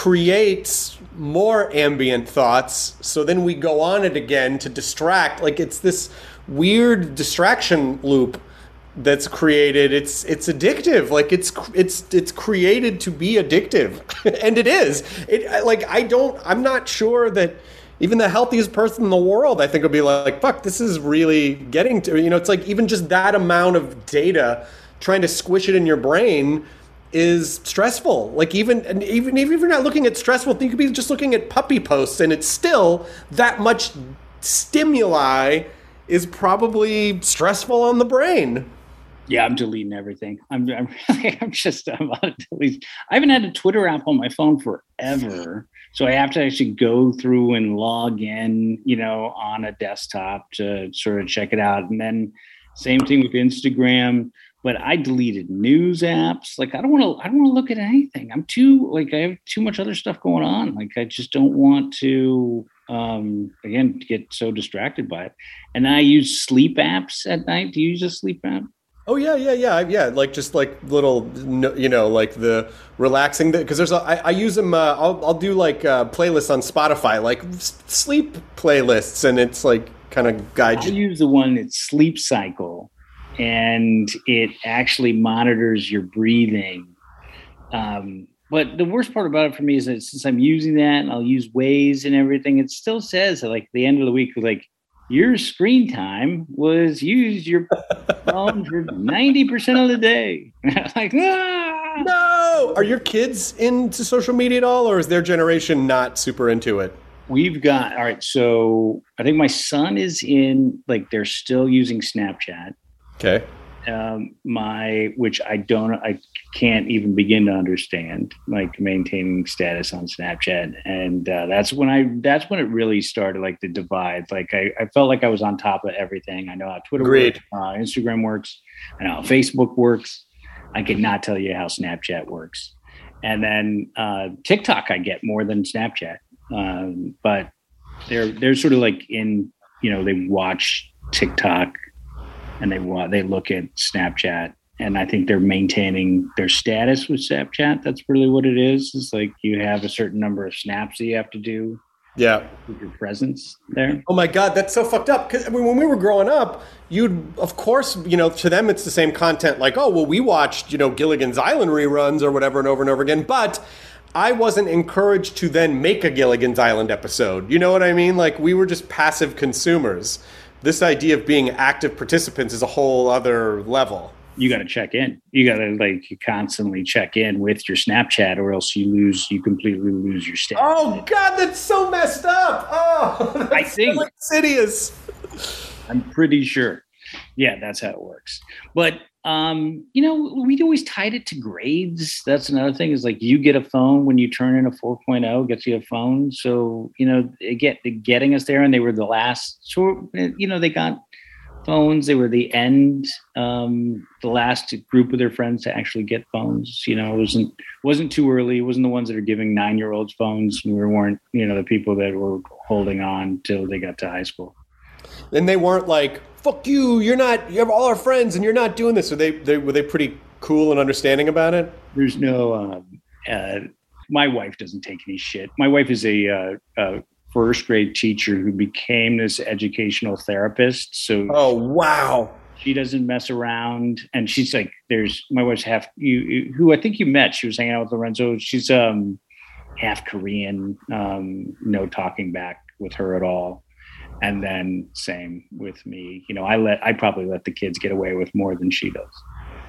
creates more ambient thoughts. So then we go on it again to distract. Like it's this weird distraction loop that's created. It's it's addictive. Like it's it's it's created to be addictive, and it is. It like I don't. I'm not sure that even the healthiest person in the world, I think, will be like, "Fuck, this is really getting to." You know, it's like even just that amount of data, trying to squish it in your brain, is stressful. Like even and even even if you're not looking at stressful, you could be just looking at puppy posts, and it's still that much stimuli is probably stressful on the brain. Yeah, I'm deleting everything. I'm, I'm really, I'm just, I'm on delete. I haven't had a Twitter app on my phone forever. So I have to actually go through and log in, you know, on a desktop to sort of check it out. And then same thing with Instagram. But I deleted news apps. Like, I don't want to, I don't want to look at anything. I'm too, like, I have too much other stuff going on. Like, I just don't want to, um, again, get so distracted by it. And I use sleep apps at night. Do you use a sleep app? Oh yeah, yeah, yeah, yeah. Like just like little, you know, like the relaxing. Because there's, a, I, I use them. Uh, I'll, I'll do like uh, playlists on Spotify, like sleep playlists, and it's like kind of guide you. I use the one that's Sleep Cycle, and it actually monitors your breathing. Um, but the worst part about it for me is that since I'm using that, and I'll use Waze and everything, it still says at like the end of the week, like, your screen time was used your phone for ninety percent of the day. Like, ah! No! Are your kids into social media at all, or is their generation not super into it? We've got, all right, so I think my son is in, like, they're still using Snapchat. Okay. Um, my, which I don't, I can't even begin to understand, like maintaining status on Snapchat. And uh, that's when I, that's when it really started, like the divide. Like I, I felt like I was on top of everything. I know how Twitter Agreed. works, uh, Instagram works, I know how Facebook works. I could not tell you how Snapchat works. And then uh, TikTok I get more than Snapchat. Um, but they're, they're sort of like in, you know, they watch TikTok and they want, they look at Snapchat, and I think they're maintaining their status with Snapchat. That's really what it is. It's like you have a certain number of snaps that you have to do. Yeah. With your presence there. Oh my God, that's so fucked up. Because I mean, when we were growing up, you'd, of course, you know, to them it's the same content. Like, oh, well, we watched, you know, Gilligan's Island reruns or whatever and over and over again. But I wasn't encouraged to then make a Gilligan's Island episode. You know what I mean? Like, we were just passive consumers. This idea of being active participants is a whole other level. You got to check in. You got to like constantly check in with your Snapchat, or else you lose. You completely lose your status. Oh God, that's so messed up. Oh, that's I think so insidious. I'm pretty sure. Yeah, that's how it works. But um, you know, we'd always tied it to grades. That's another thing. Is like you get a phone when you turn in a four point oh, gets you a phone. So you know, get getting us there, and they were the last. So you know, they got phones. They were the end, um, the last group of their friends to actually get phones. You know, it wasn't wasn't too early. It wasn't the ones that are giving nine year olds phones. We weren't, you know, the people that were holding on till they got to high school. And they weren't like, "Fuck you! You're not. You have all our friends, and you're not doing this." So they, they were they pretty cool and understanding about it. There's no. Um, uh, my wife doesn't take any shit. My wife is a. Uh, uh, first grade teacher who became this educational therapist. So oh wow, she doesn't mess around, and she's like, there's my wife's half you who I think you met. She was hanging out with Lorenzo. She's um half Korean, um, no talking back with her at all. And then same with me. You know, I let I probably let the kids get away with more than she does.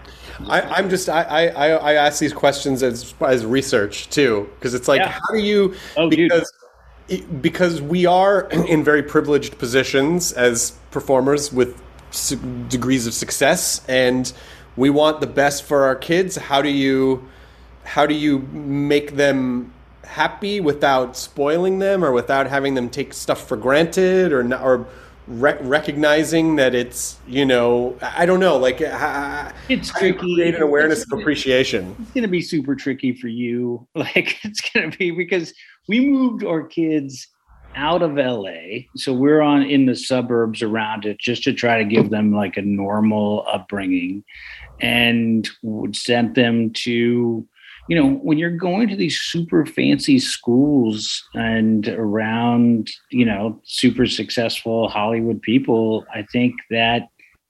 I, I'm just I, I I ask these questions as as research too, because it's like, yeah. How do you oh, because. Dude. Because we are in very privileged positions as performers with su- degrees of success, and we want the best for our kids. How do you, how do you make them happy without spoiling them, or without having them take stuff for granted, or not, or re- recognizing that it's, you know, I don't know, like uh, it's tricky. Create an awareness of appreciation. It's going to be super tricky for you. Like it's going to be because. We moved our kids out of L A, so we're on in the suburbs around it just to try to give them like a normal upbringing, and would send them to, you know, when you're going to these super fancy schools and around, you know, super successful Hollywood people, I think that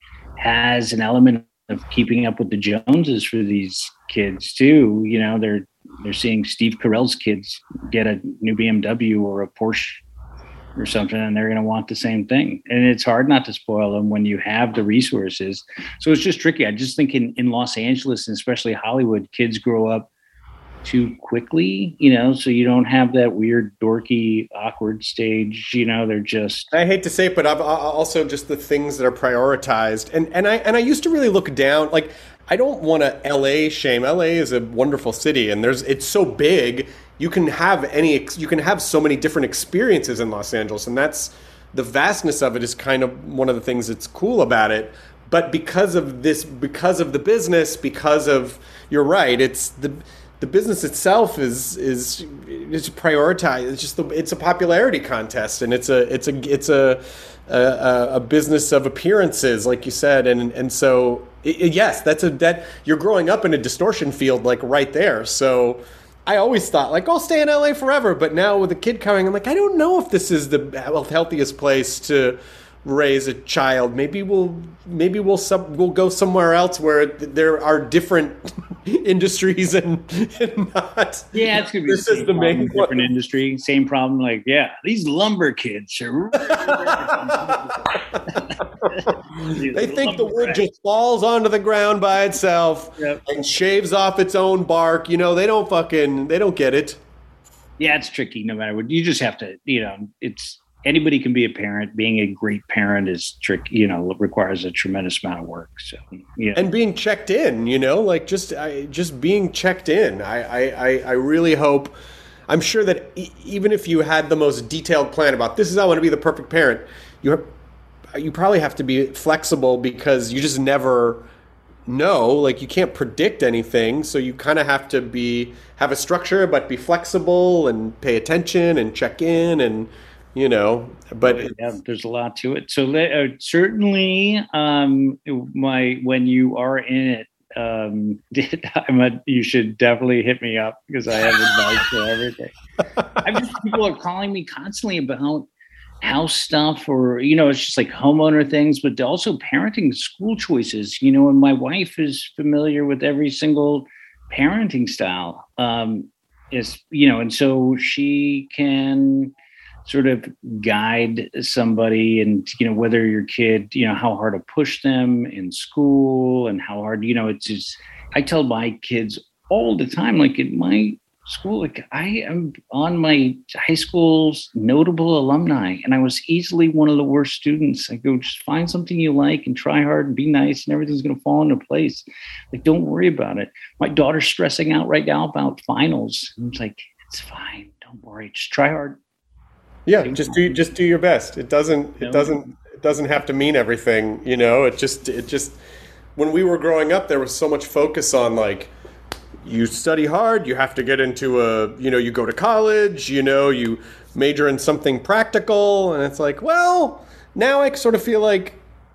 has an element of keeping up with the Joneses for these kids too. You know, they're They're seeing Steve Carell's kids get a new B M W or a Porsche or something, and they're going to want the same thing. And it's hard not to spoil them when you have the resources. So it's just tricky. I just think in, in Los Angeles, and especially Hollywood, kids grow up too quickly, you know, so you don't have that weird, dorky, awkward stage. You know, they're just. I hate to say it, but I've also just the things that are prioritized, and and I and I used to really look down. Like, I don't want to L A shame. L A is a wonderful city, and there's it's so big. You can have any. You can have so many different experiences in Los Angeles, and that's the vastness of it is kind of one of the things that's cool about it. But because of this, because of the business, because of you're right, it's the. The business itself is is is prioritized. It's just the, it's a popularity contest, and it's a it's a it's a a, a business of appearances, like you said, and and so it, yes, that's a that you're growing up in a distortion field, like right there. So I always thought like I'll stay in L A forever, but now with a kid coming, I'm like I don't know if this is the healthiest place to raise a child. Maybe we'll maybe we'll sub, we'll go somewhere else where there are different industries and, and not. Yeah, it's gonna be this the is the main different industry, same problem. Like, yeah, these lumber kids are. They think the wood just falls onto the ground by itself yep. and shaves off its own bark. You know, they don't fucking they don't get it. Yeah, it's tricky. No matter what, you just have to. You know, it's. Anybody can be a parent. Being a great parent is tricky, you know, requires a tremendous amount of work. So, yeah. And being checked in, you know, like just, I, just being checked in. I, I, I really hope, I'm sure that e- even if you had the most detailed plan about this is how I want to be the perfect parent, you have, you probably have to be flexible because you just never know, like you can't predict anything. So you kind of have to be, have a structure, but be flexible and pay attention and check in and, you know, but yeah, there's a lot to it. So uh, certainly, um, my when you are in it, um, I'm a, you should definitely hit me up because I have advice for everything. I mean, people are calling me constantly about house stuff, or you know, it's just like homeowner things, but also parenting school choices. You know, and my wife is familiar with every single parenting style. Um, is you know, and so she can sort of guide somebody, and you know whether your kid, you know how hard to push them in school and how hard, you know it's just, I tell my kids all the time, like in my school, like I am on my high school's notable alumni, and I was easily one of the worst students. I go, just find something you like and try hard and be nice, and everything's going to fall into place. Like, don't worry about it. My daughter's stressing out right now about finals. I'm like, it's fine. Don't worry. Just try hard. Yeah, just do just do your best. It doesn't it doesn't it doesn't have to mean everything, you know. It just it just when we were growing up, there was so much focus on like you study hard, you have to get into a, you know, you go to college, you know, you major in something practical, and it's like, well, now I sort of feel like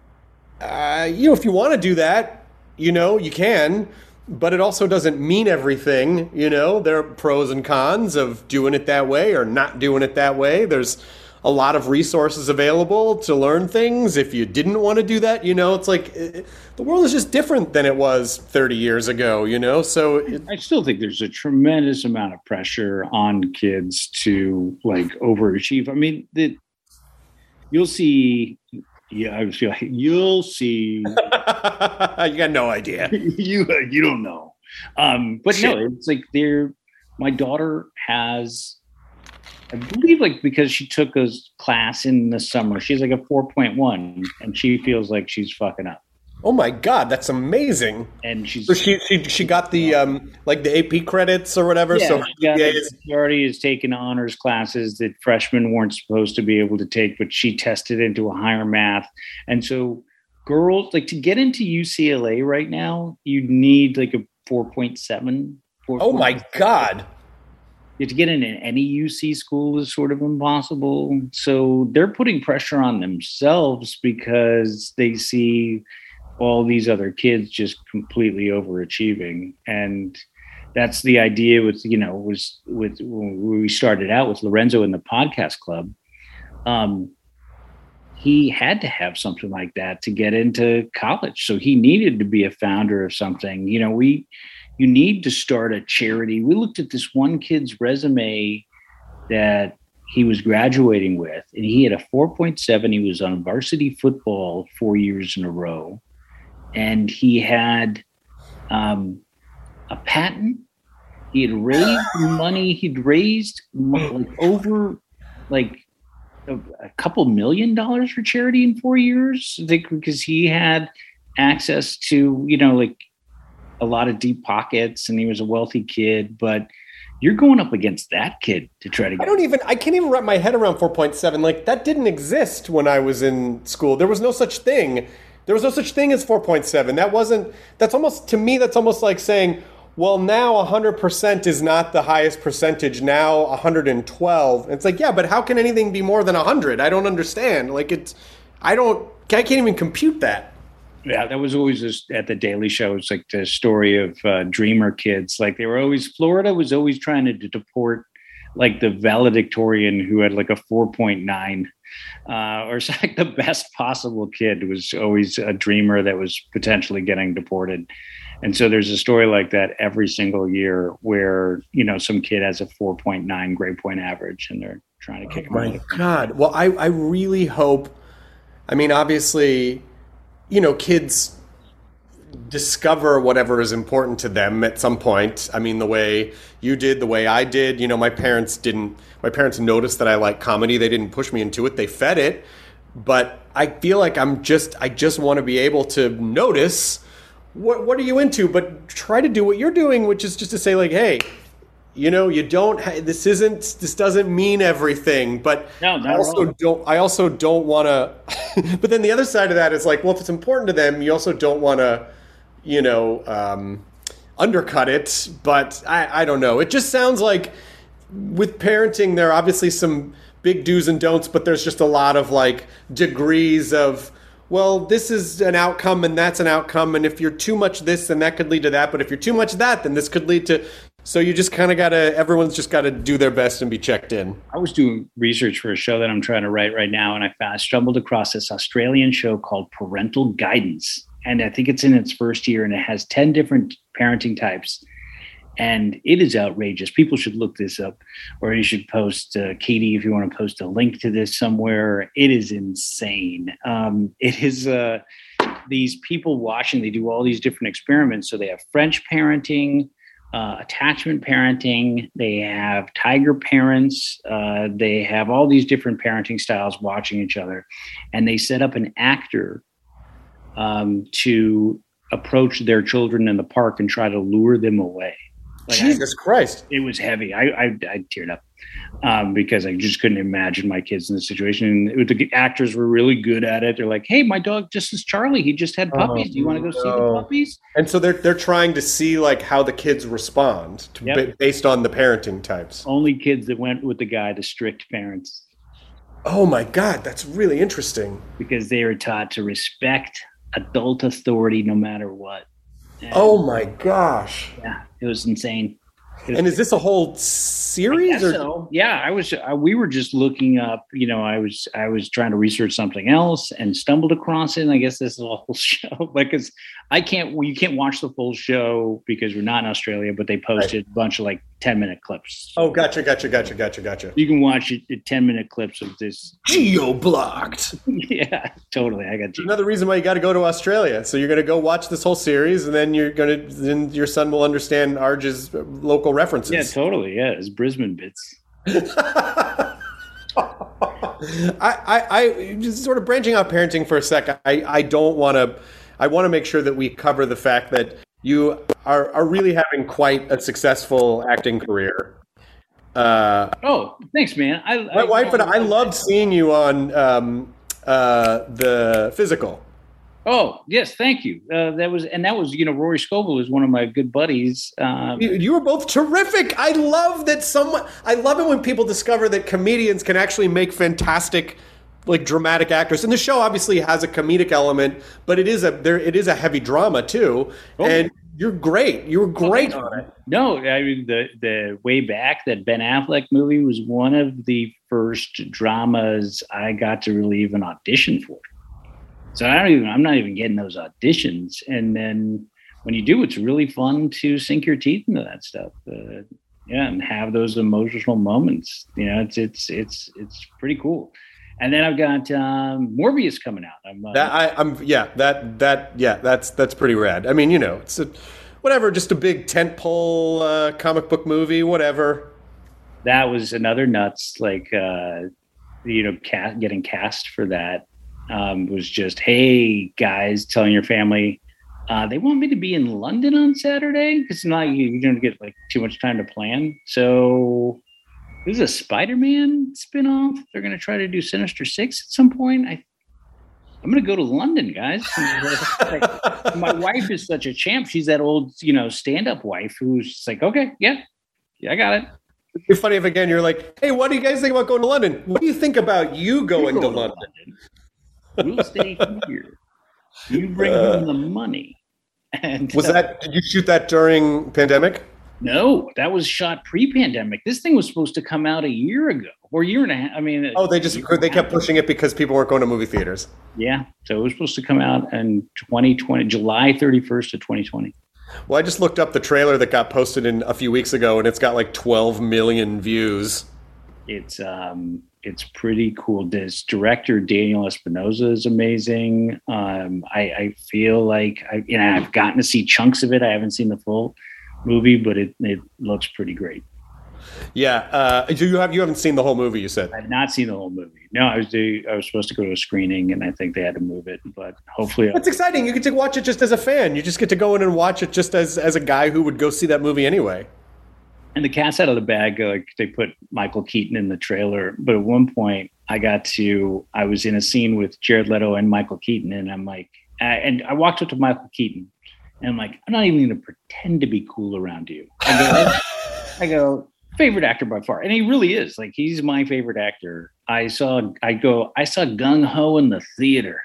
uh, you know, if you want to do that, you know, you can. But it also doesn't mean everything, you know. There are pros and cons of doing it that way or not doing it that way. There's a lot of resources available to learn things. If you didn't want to do that, you know, it's like it, the world is just different than it was thirty years ago, you know. So it, I still think there's a tremendous amount of pressure on kids to like overachieve. I mean, the, you'll see. Yeah, I feel like you'll see. You got no idea. you you don't know. Um, but Shit. no, it's like they're. My daughter has, I believe, like because she took a class in the summer, she's like a four point one, and she feels like she's fucking up. Oh my God, that's amazing! And she's so she she she got the um like the A P credits or whatever. Yeah, so she, got, she already has taken honors classes that freshmen weren't supposed to be able to take, but she tested into a higher math. And so, girls, like to get into U C L A right now, you need like a four point seven. Oh my God! To get in any U C school is sort of impossible. So they're putting pressure on themselves because they see all these other kids just completely overachieving. And that's the idea with, you know, was with when we started out with Lorenzo in the podcast club. Um, he had to have something like that to get into college. So he needed to be a founder of something. You know, we, you need to start a charity. We looked at this one kid's resume that he was graduating with, and he had a four point seven. He was on varsity football four years in a row. And he had um, a patent he had raised money. He'd raised like over like a, a couple million dollars for charity in four years. I think because he had access to, you know, like a lot of deep pockets, and he was a wealthy kid. But you're going up against that kid to try to get. I don't even. I can't even wrap my head around four point seven. Like that didn't exist when I was in school. There was no such thing. There was no such thing as four point seven. That wasn't. That's almost to me. That's almost like saying, well, now one hundred percent is not the highest percentage. Now one hundred twelve. It's like, yeah, but how can anything be more than one hundred? I don't understand. Like it's. I don't. I can't even compute that. Yeah, that was always just at the Daily Show. It's like the story of uh, dreamer kids. Like they were always, Florida was always trying to deport like the valedictorian who had like a four point nine uh, or like the best possible kid was always a dreamer that was potentially getting deported. And so there's a story like that every single year where, you know, some kid has a four point nine grade point average and they're trying to kick oh him my out. God. Well, I, I really hope, I mean, obviously, you know, kids discover whatever is important to them at some point. I mean, the way you did, the way I did, you know, my parents didn't, my parents noticed that I like comedy. They didn't push me into it. They fed it. But I feel like I'm just, I just want to be able to notice what, what are you into, but try to do what you're doing, which is just to say like, hey, you know, you don't, ha- this isn't, this doesn't mean everything, but no, I also don't, I also don't want to, but then the other side of that is like, well, if it's important to them, you also don't want to, you know, um, undercut it. But I, I don't know. It just sounds like with parenting, there are obviously some big do's and don'ts, but there's just a lot of like degrees of, well, this is an outcome and that's an outcome. And if you're too much this, then that could lead to that. But if you're too much that, then this could lead to, so you just kind of got to, everyone's just got to do their best and be checked in. I was doing research for a show that I'm trying to write right now, and I found, I stumbled across this Australian show called Parental Guidance. And I think it's in its first year, and it has ten different parenting types. And it is outrageous. People should look this up, or you should post, uh, Katie, if you want to post a link to this somewhere. It is insane. Um, it is uh, these people watching, they do all these different experiments. So they have French parenting, Uh, attachment parenting, they have tiger parents, uh, they have all these different parenting styles watching each other, and they set up an actor um, to approach their children in the park and try to lure them away. Like Jesus I, Christ. It was heavy. I, I, I teared up um, because I just couldn't imagine my kids in this situation. And it, the actors were really good at it. They're like, hey, my dog just is Charlie. He just had puppies. Oh, Do you want to go no. see the puppies? And so they're they're trying to see like how the kids respond to, Yep. based on the parenting types. Only kids that went with the guy, the strict parents. Oh my God, that's really interesting. Because they were taught to respect adult authority no matter what. And oh my gosh. Yeah, it was insane. It was and is this a whole series? Or? So. Yeah, I was. Uh, we were just looking up. You know, I was. I was trying to research something else and stumbled across it. And I guess this is a whole show because I can't. Well, you can't watch the full show because we're not in Australia. But they posted right. a bunch of like ten minute clips. Oh, gotcha, gotcha, gotcha, gotcha, gotcha. You can watch it. ten minute clips of this. Geo blocked. Yeah, totally. I got you. Another reason why you got to go to Australia. So you're going to go watch this whole series, and then you're going to. Then your son will understand Arj's local references. Yeah, totally. Yeah, it's Brisbane bits. I, I, I just sort of branching out parenting for a sec. I, I don't want to. I want to make sure that we cover the fact that you are, are really having quite a successful acting career. Uh, oh, thanks, man. I, my I, wife and I loved seeing you on um, uh, The Physical. Oh, yes, thank you. Uh, that was, and that was, you know, Rory Scovel is one of my good buddies. Um, you, you were both terrific. I love that someone, I love it when people discover that comedians can actually make fantastic, like dramatic actors. And the show obviously has a comedic element, but it is a, there, it is a heavy drama too. Oh. And you're great. You were great oh, on it. No, I mean, the, the Way Back, that Ben Affleck movie was one of the first dramas I got to really even audition for. So I don't even, I'm not even getting those auditions. And then when you do, it's really fun to sink your teeth into that stuff. Uh, yeah. And have those emotional moments, you know, it's, it's, it's, it's pretty cool. And then I've got um, Morbius coming out. I'm, uh, that I, I'm, yeah, that, that, yeah, that's, that's pretty rad. I mean, you know, it's a, whatever, just a big tentpole uh, comic book movie, whatever. That was another nuts, like, uh, you know, cast, getting cast for that um, was just, hey, guys, telling your family, uh, they want me to be in London on Saturday because not you, you don't get like too much time to plan. So this is a Spider-Man spinoff. They're going to try to do Sinister Six at some point. I, I'm going to go to London, guys. Like, my wife is such a champ. She's that old, you know, stand-up wife who's just like, okay, yeah, yeah, I got it. It'd be funny if again you're like, hey, what do you guys think about going to London? What do you think about you going, going to, to London? London? We'll stay here. You bring uh, home the money. And was uh, that? Did you shoot that during pandemic? No, that was shot pre-pandemic. This thing was supposed to come out a year ago or a year and a half. I mean, oh, they just they kept pushing it because people weren't going to movie theaters. Yeah, so it was supposed to come out in twenty twenty, July thirty-first of twenty twenty. Well, I just looked up the trailer that got posted in a few weeks ago, and it's got like twelve million views. It's um, it's pretty cool. This director Daniel Espinosa is amazing. Um, I, I feel like I, you know, I've gotten to see chunks of it. I haven't seen the full movie, but it it looks pretty great. Yeah, uh, do you have you haven't seen the whole movie? You said I've not seen the whole movie. No, I was do, I was supposed to go to a screening, and I think they had to move it. But hopefully, that's exciting. You get to watch it just as a fan. You just get to go in and watch it just as as a guy who would go see that movie anyway. And the cat's out of the bag. Like they put Michael Keaton in the trailer, but at one point, I got to I was in a scene with Jared Leto and Michael Keaton, and I'm like, I, and I walked up to Michael Keaton, and I'm like, I'm not even going to pretend to be cool around you. I go, I go. Favorite actor by far, and he really is. Like he's my favorite actor. I saw, I go, I saw Gung Ho in the theater.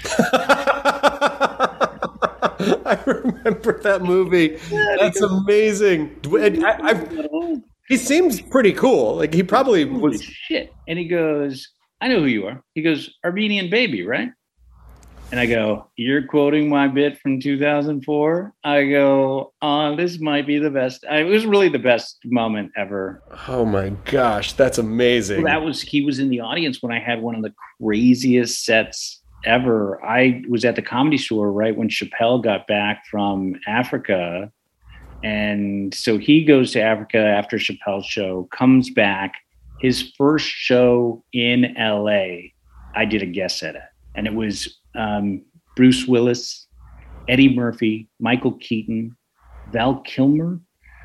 I remember that movie. That's amazing. I, I, he seems pretty cool. Like he probably was shit. And he goes, I know who you are. He goes, Armenian Baby, right? And I go, you're quoting my bit from two thousand four? I go, oh, this might be the best. I, it was really the best moment ever. Oh my gosh, that's amazing. So that was, he was in the audience when I had one of the craziest sets ever. I was at the Comedy Store right when Chappelle got back from Africa. And so he goes to Africa after Chappelle's show, comes back. His first show in L A, I did a guest set at. And it was um, Bruce Willis, Eddie Murphy, Michael Keaton, Val Kilmer,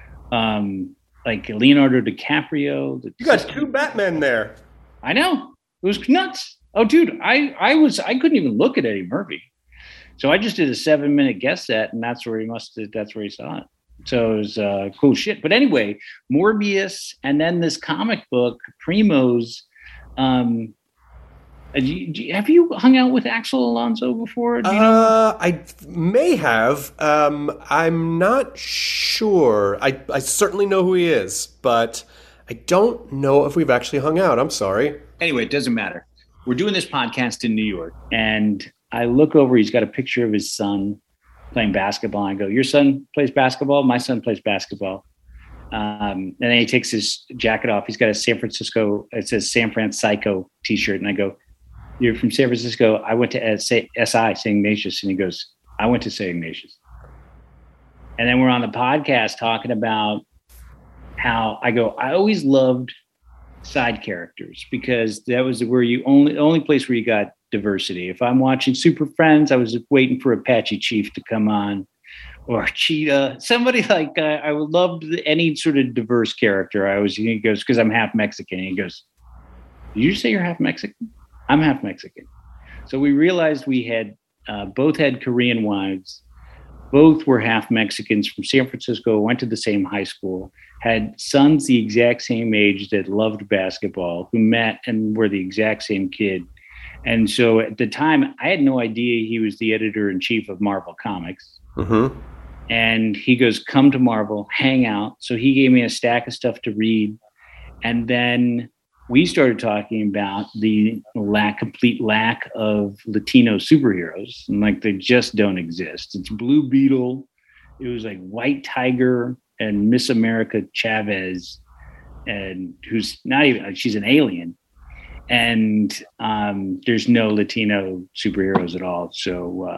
um, like Leonardo DiCaprio. You got two Batmen there. I know. It was nuts. Oh, dude, I, I was I couldn't even look at Eddie Murphy. So I just did a seven minute guest set, and that's where he must have, that's where he saw it. So it was uh, cool shit. But anyway, Morbius, and then this comic book, Primo's. Um, Do you, do you, have you hung out with Axel Alonso before? Do you know? Uh, I may have. Um, I'm not sure. I, I certainly know who he is, but I don't know if we've actually hung out. I'm sorry. Anyway, it doesn't matter. We're doing this podcast in New York, and I look over. He's got a picture of his son playing basketball. I go, your son plays basketball? My son plays basketball. Um, and then he takes his jacket off. He's got a San Francisco, it says San Francisco t-shirt. And I go, you're from San Francisco. I went to S I, Saint Ignatius. And he goes, I went to Saint Ignatius. And then we're on the podcast talking about how I go, I always loved side characters because that was where you only, the only place where you got diversity. If I'm watching Super Friends, I was waiting for Apache Chief to come on or Cheetah, somebody like, uh, I would love any sort of diverse character. I was, he goes, cause I'm half Mexican. And he goes, did you say you're half Mexican? I'm half Mexican. So we realized we had uh, both had Korean wives. Both were half Mexicans from San Francisco, went to the same high school, had sons the exact same age that loved basketball, who met and were the exact same kid. And so at the time, I had no idea he was the editor-in-chief of Marvel Comics. Mm-hmm. And he goes, come to Marvel, hang out. So he gave me a stack of stuff to read. And then we started talking about the lack, complete lack of Latino superheroes. And like, they just don't exist. It's Blue Beetle. It was like White Tiger and Miss America Chavez, and who's not even, she's an alien. And um, there's no Latino superheroes at all. So um,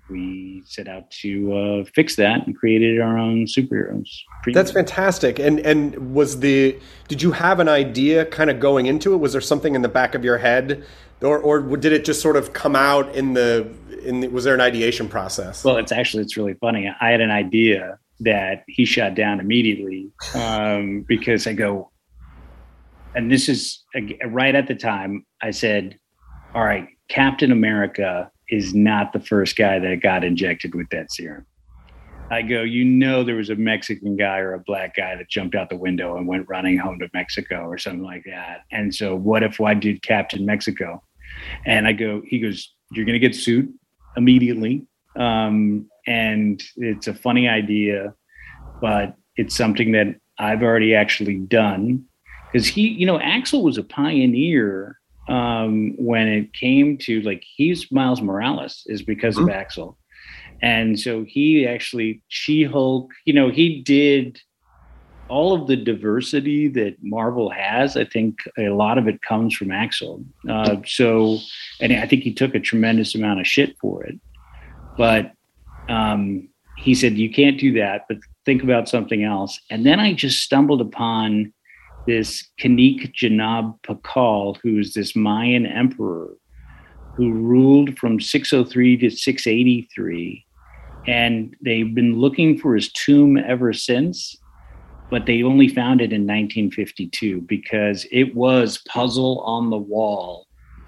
we set out to uh, fix that and created our own superheroes. That's fantastic. And and was the did you have an idea kind of going into it? Was there something in the back of your head, or or did it just sort of come out in the in the, was there an ideation process? Well, it's actually it's really funny. I had an idea that he shot down immediately um, because I go, and this is right at the time. I said, "All right, Captain America is not the first guy that got injected with that serum." I go, you know, there was a Mexican guy or a black guy that jumped out the window and went running home to Mexico or something like that. And so what if I did Captain Mexico? And I go, he goes, you're going to get sued immediately. Um, and it's a funny idea, but it's something that I've already actually done. Because he, you know, Axel was a pioneer um, when it came to, like, he's Miles Morales is because mm-hmm. of Axel. And so he actually, She-Hulk, you know, he did all of the diversity that Marvel has. I think a lot of it comes from Axel. Uh, so, and I think he took a tremendous amount of shit for it. But um, he said, you can't do that, but think about something else. And then I just stumbled upon this Kanik Janab Pakal, who's this Mayan emperor who ruled from six oh three to six eighty-three. And they've been looking for his tomb ever since, but they only found it in nineteen fifty-two because it was puzzle on the wall.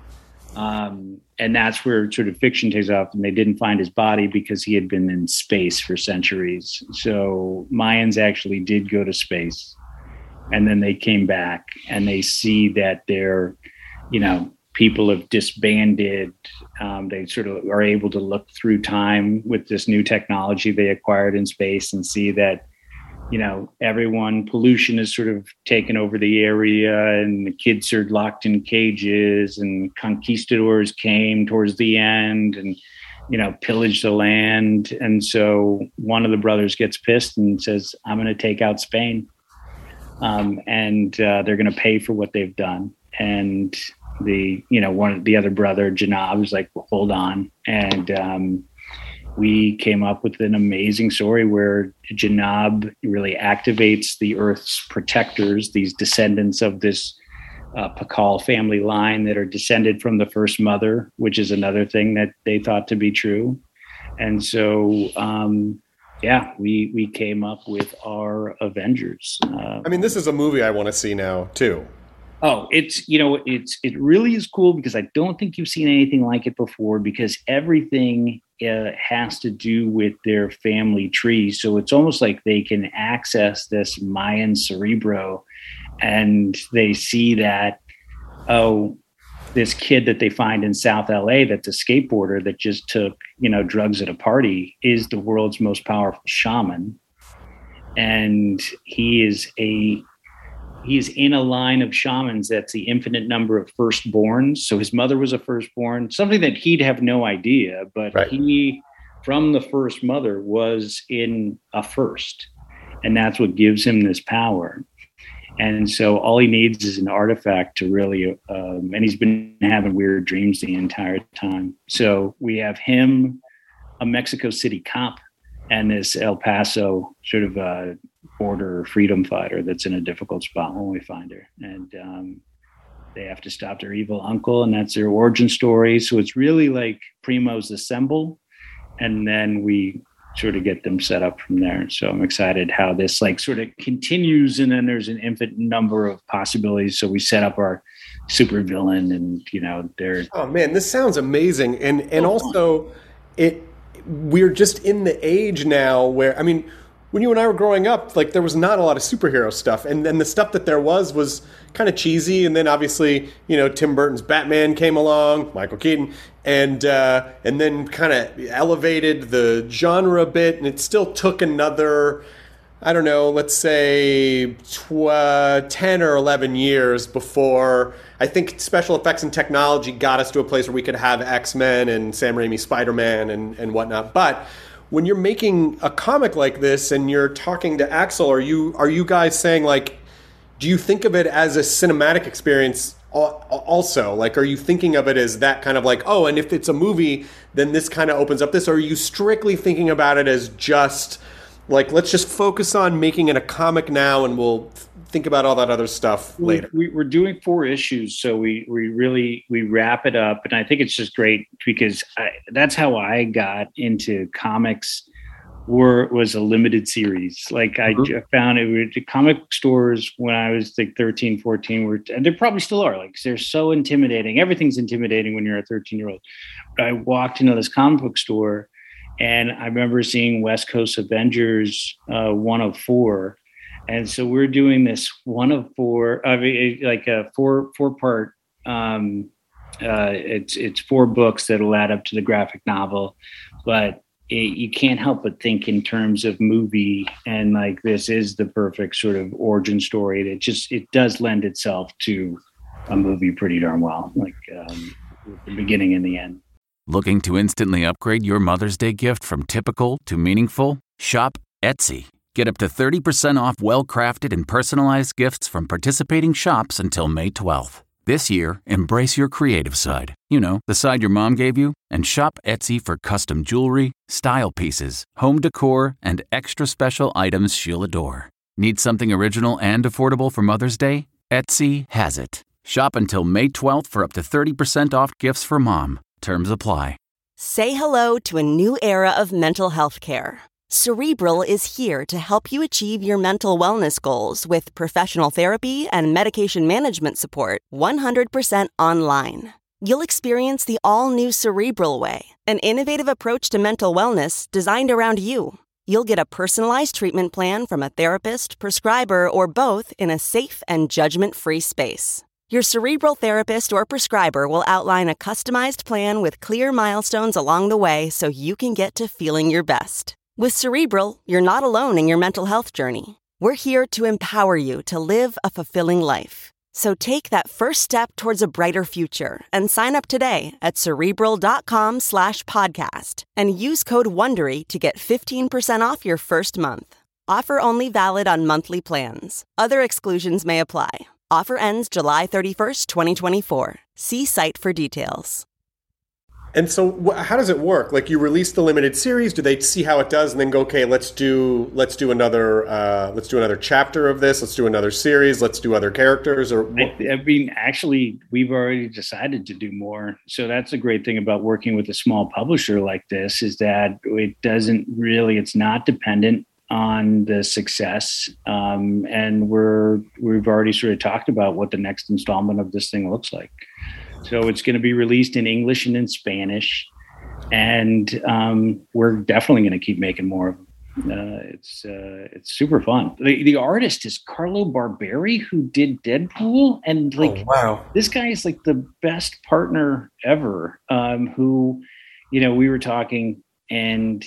Um, and that's where sort of fiction takes off. And they didn't find his body because he had been in space for centuries. So Mayans actually did go to space. And then they came back and they see that they're, you know, people have disbanded. Um, they sort of are able to look through time with this new technology they acquired in space and see that, you know, everyone, pollution has sort of taken over the area and the kids are locked in cages and conquistadors came towards the end and, you know, pillaged the land. And so one of the brothers gets pissed and says, I'm going to take out Spain. Um, and uh, they're going to pay for what they've done. And the, you know, one of the other brother, Janab, was like, well, hold on. And um, we came up with an amazing story where Janab really activates the Earth's protectors, these descendants of this uh, Pakal family line that are descended from the first mother, which is another thing that they thought to be true. And so, um, yeah, we, we came up with our Avengers. Uh, I mean, this is a movie I want to see now, too. Oh, it's, you know, it's, it really is cool because I don't think you've seen anything like it before because everything uh, has to do with their family tree. So it's almost like they can access this Mayan cerebro and they see that, oh, this kid that they find in South L A that's a skateboarder that just took, you know, drugs at a party is the world's most powerful shaman. And he is a He's in a line of shamans that's the infinite number of firstborns. So his mother was a firstborn, something that he'd have no idea, but right. he, from the first mother, was in a first. And that's what gives him this power. And so all he needs is an artifact to really, um, and he's been having weird dreams the entire time. So we have him, a Mexico City cop, and this El Paso sort of uh, border freedom fighter that's in a difficult spot when we find her. And um, they have to stop their evil uncle, and that's their origin story. So it's really like Primos assemble, and then we sort of get them set up from there. So I'm excited how this like sort of continues, and then there's an infinite number of possibilities. So we set up our super villain, and, you know, they're... Oh, man, this sounds amazing. And, and also, it... we're just in the age now where, I mean, when you and I were growing up, like, there was not a lot of superhero stuff. And then the stuff that there was was kind of cheesy. And then obviously, you know, Tim Burton's Batman came along, Michael Keaton, and uh, and then kind of elevated the genre a bit. And it still took another, I don't know, let's say tw- uh, ten or eleven years before I think special effects and technology got us to a place where we could have X-Men and Sam Raimi Spider-Man and, and whatnot. But when you're making a comic like this and you're talking to Axel, are you are you guys saying, like, do you think of it as a cinematic experience also? Like, are you thinking of it as that kind of like, oh, and if it's a movie, then this kind of opens up this? Or are you strictly thinking about it as just like, let's just focus on making it a comic now and we'll think about all that other stuff later? We, we're doing four issues, so we we really we wrap it up, and I think it's just great because I, that's how I got into comics. Were was a limited series. Like mm-hmm. I found it with comic stores when I was like thirteen, fourteen, were, and they probably still are, like, they're so intimidating. Everything's intimidating when you're a thirteen year old. But I walked into this comic book store and I remember seeing West Coast Avengers uh, one of four. And so we're doing this one of four, I mean, like a four, four part, um, uh, it's, it's four books that'll add up to the graphic novel, but It, you can't help but think in terms of movie, and like this is the perfect sort of origin story. It just it does lend itself to a movie pretty darn well, like um, the beginning and the end. Looking to instantly upgrade your Mother's Day gift from typical to meaningful? Shop Etsy. Get up to thirty percent off well-crafted and personalized gifts from participating shops until May twelfth. This year, embrace your creative side. You know, the side your mom gave you. And shop Etsy for custom jewelry, style pieces, home decor, and extra special items she'll adore. Need something original and affordable for Mother's Day? Etsy has it. Shop until May twelfth for up to thirty percent off gifts for mom. Terms apply. Say hello to a new era of mental health care. Cerebral is here to help you achieve your mental wellness goals with professional therapy and medication management support one hundred percent online. You'll experience the all-new Cerebral Way, an innovative approach to mental wellness designed around you. You'll get a personalized treatment plan from a therapist, prescriber, or both in a safe and judgment-free space. Your Cerebral therapist or prescriber will outline a customized plan with clear milestones along the way so you can get to feeling your best. With Cerebral, you're not alone in your mental health journey. We're here to empower you to live a fulfilling life. So take that first step towards a brighter future and sign up today at Cerebral.com slash podcast and use code WONDERY to get fifteen percent off your first month. Offer only valid on monthly plans. Other exclusions may apply. Offer ends July thirty-first, twenty twenty-four. See site for details. And so, wh- how does it work? Like, you release the limited series. Do they see how it does, and then go, okay, let's do let's do another uh, let's do another chapter of this. Let's do another series. Let's do other characters. Or I, I mean, actually, we've already decided to do more. So that's a great thing about working with a small publisher like this, is that it doesn't really. It's not dependent on the success, um, and we're we've already sort of talked about what the next installment of this thing looks like. So it's going to be released in English and in Spanish, and um, we're definitely going to keep making more of them. Uh, it's uh, it's super fun. The, the artist is Carlo Barberi, who did Deadpool, and like, oh, wow, this guy is like the best partner ever. Um, who, you know, we were talking, and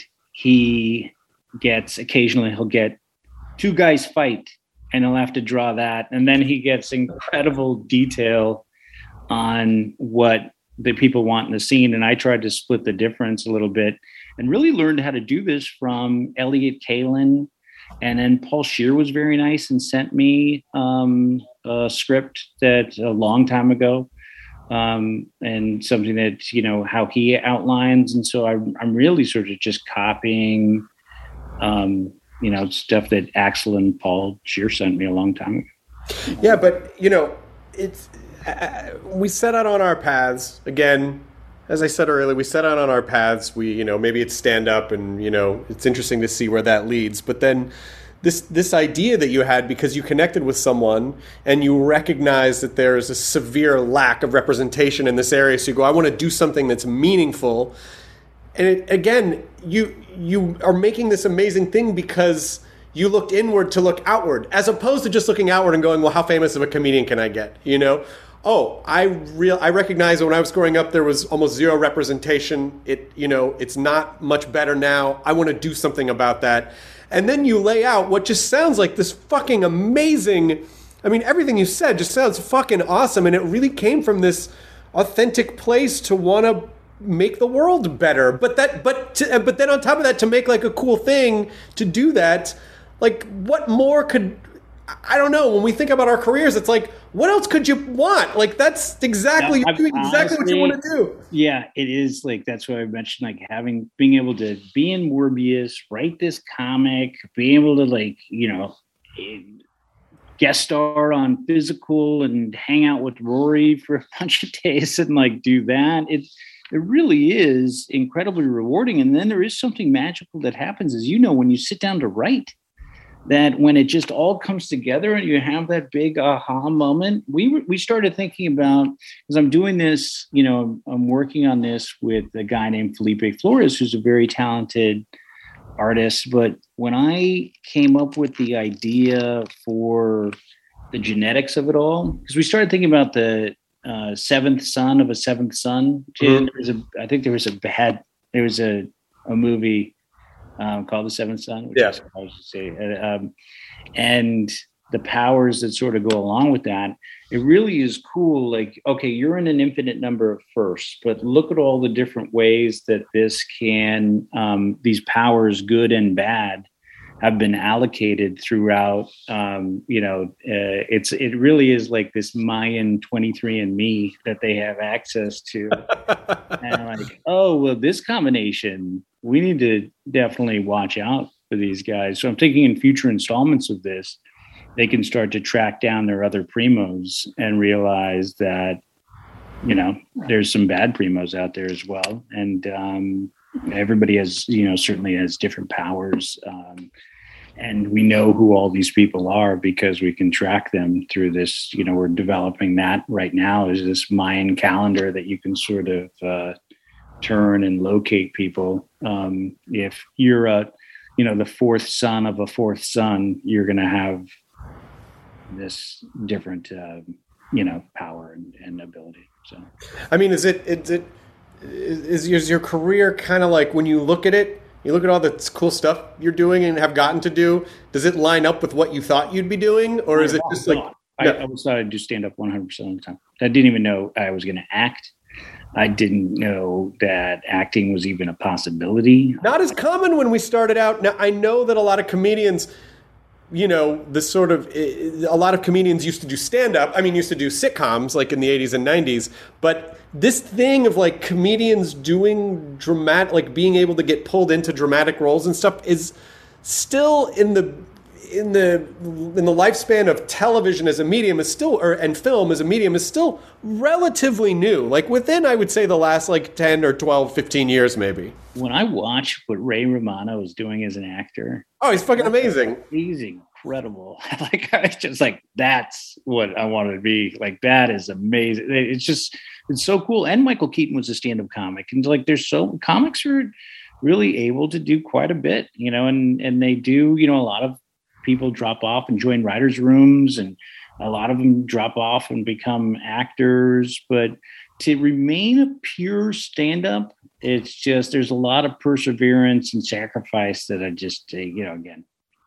he gets occasionally he'll get two guys fight, and he'll have to draw that, and then he gets incredible detail on what the people want in the scene. And I tried to split the difference a little bit and really learned how to do this from Elliot Kalin. And then Paul Scheer was very nice and sent me um, a script that a long time ago, um, and something that, you know, how he outlines. And so I, I'm really sort of just copying, um, you know, stuff that Axel and Paul Scheer sent me a long time ago. Yeah, but, you know, it's, Uh, we set out on our paths again. As I said earlier, we set out on our paths. We, you know, maybe it's stand up, and you know, it's interesting to see where that leads. But then, this this idea that you had because you connected with someone and you recognize that there is a severe lack of representation in this area, so you go, I want to do something that's meaningful. And it, again, you you are making this amazing thing because you looked inward to look outward, as opposed to just looking outward and going, well, how famous of a comedian can I get? You know. Oh, I real I recognize that when I was growing up, there was almost zero representation. It, you know, it's not much better now. I want to do something about that. And then you lay out what just sounds like this fucking amazing. I mean, everything you said just sounds fucking awesome. And it really came from this authentic place to want to make the world better. But that, but, to, but then on top of that, to make like a cool thing to do that, like what more could, I don't know. When we think about our careers, it's like, what else could you want? Like, that's exactly, Yeah, you're doing exactly what you want to do. Yeah, it is. Like, that's what I mentioned, like having, being able to be in Morbius, write this comic, being able to, like, you know, guest star on Physical and hang out with Rory for a bunch of days and like do that. It, it really is incredibly rewarding. And then there is something magical that happens, as you know, when you sit down to write. That when it just all comes together and you have that big aha moment, we we started thinking about, because I'm doing this, you know, I'm working on this with a guy named Felipe Flores, who's a very talented artist. But when I came up with the idea for the genetics of it all, because we started thinking about the uh, seventh son of a seventh son. Mm-hmm. There was a, I think there was a bad, there was a, a movie Um, called The Seventh Son, which yeah. I suppose to say, um, and the powers that sort of go along with that. It really is cool. Like, okay, you're in an infinite number of firsts, but look at all the different ways that this can, um, these powers, good and bad, have been allocated throughout. Um, you know, uh, it's it really is like this Mayan twenty-three and me that they have access to, and like, oh well, this combination. We need to definitely watch out for these guys. So I'm thinking in future installments of this, they can start to track down their other primos and realize that, you know, there's some bad primos out there as well. And um, everybody has, you know, certainly has different powers. Um, and we know who all these people are because we can track them through this, you know, we're developing that right now is this Mayan calendar that you can sort of, uh, turn and locate people. Um, if you're a, you know, the fourth son of a fourth son, you're going to have this different, uh, you know, power and, and ability. So, I mean, is it, is it, is, is your career kind of like when you look at it, you look at all the cool stuff you're doing and have gotten to do, does it line up with what you thought you'd be doing? Or is it just like, I, no. I always thought I'd do stand up one hundred percent of the time. I didn't even know I was going to act. I didn't know that acting was even a possibility. Not as common when we started out. Now, I know that a lot of comedians, you know, the sort of, a lot of comedians used to do stand-up. I mean, used to do sitcoms like in the eighties and nineties. But this thing of like comedians doing dramatic, like being able to get pulled into dramatic roles and stuff is still in the in the in the lifespan of television as a medium is still, or and film as a medium is still relatively new. Like within, I would say, the last like ten or twelve, fifteen years maybe. When I watch what Ray Romano is doing as an actor, oh, he's fucking amazing. He's incredible. Like I just like that's what I wanted to be. Like that is amazing. It's just it's so cool. And Michael Keaton was a stand-up comic, and like there's so comics are really able to do quite a bit, you know, and and they do, you know, a lot of people drop off and join writers' rooms, and a lot of them drop off and become actors. But to remain a pure stand-up, it's just there's a lot of perseverance and sacrifice that I just, uh, you know, again,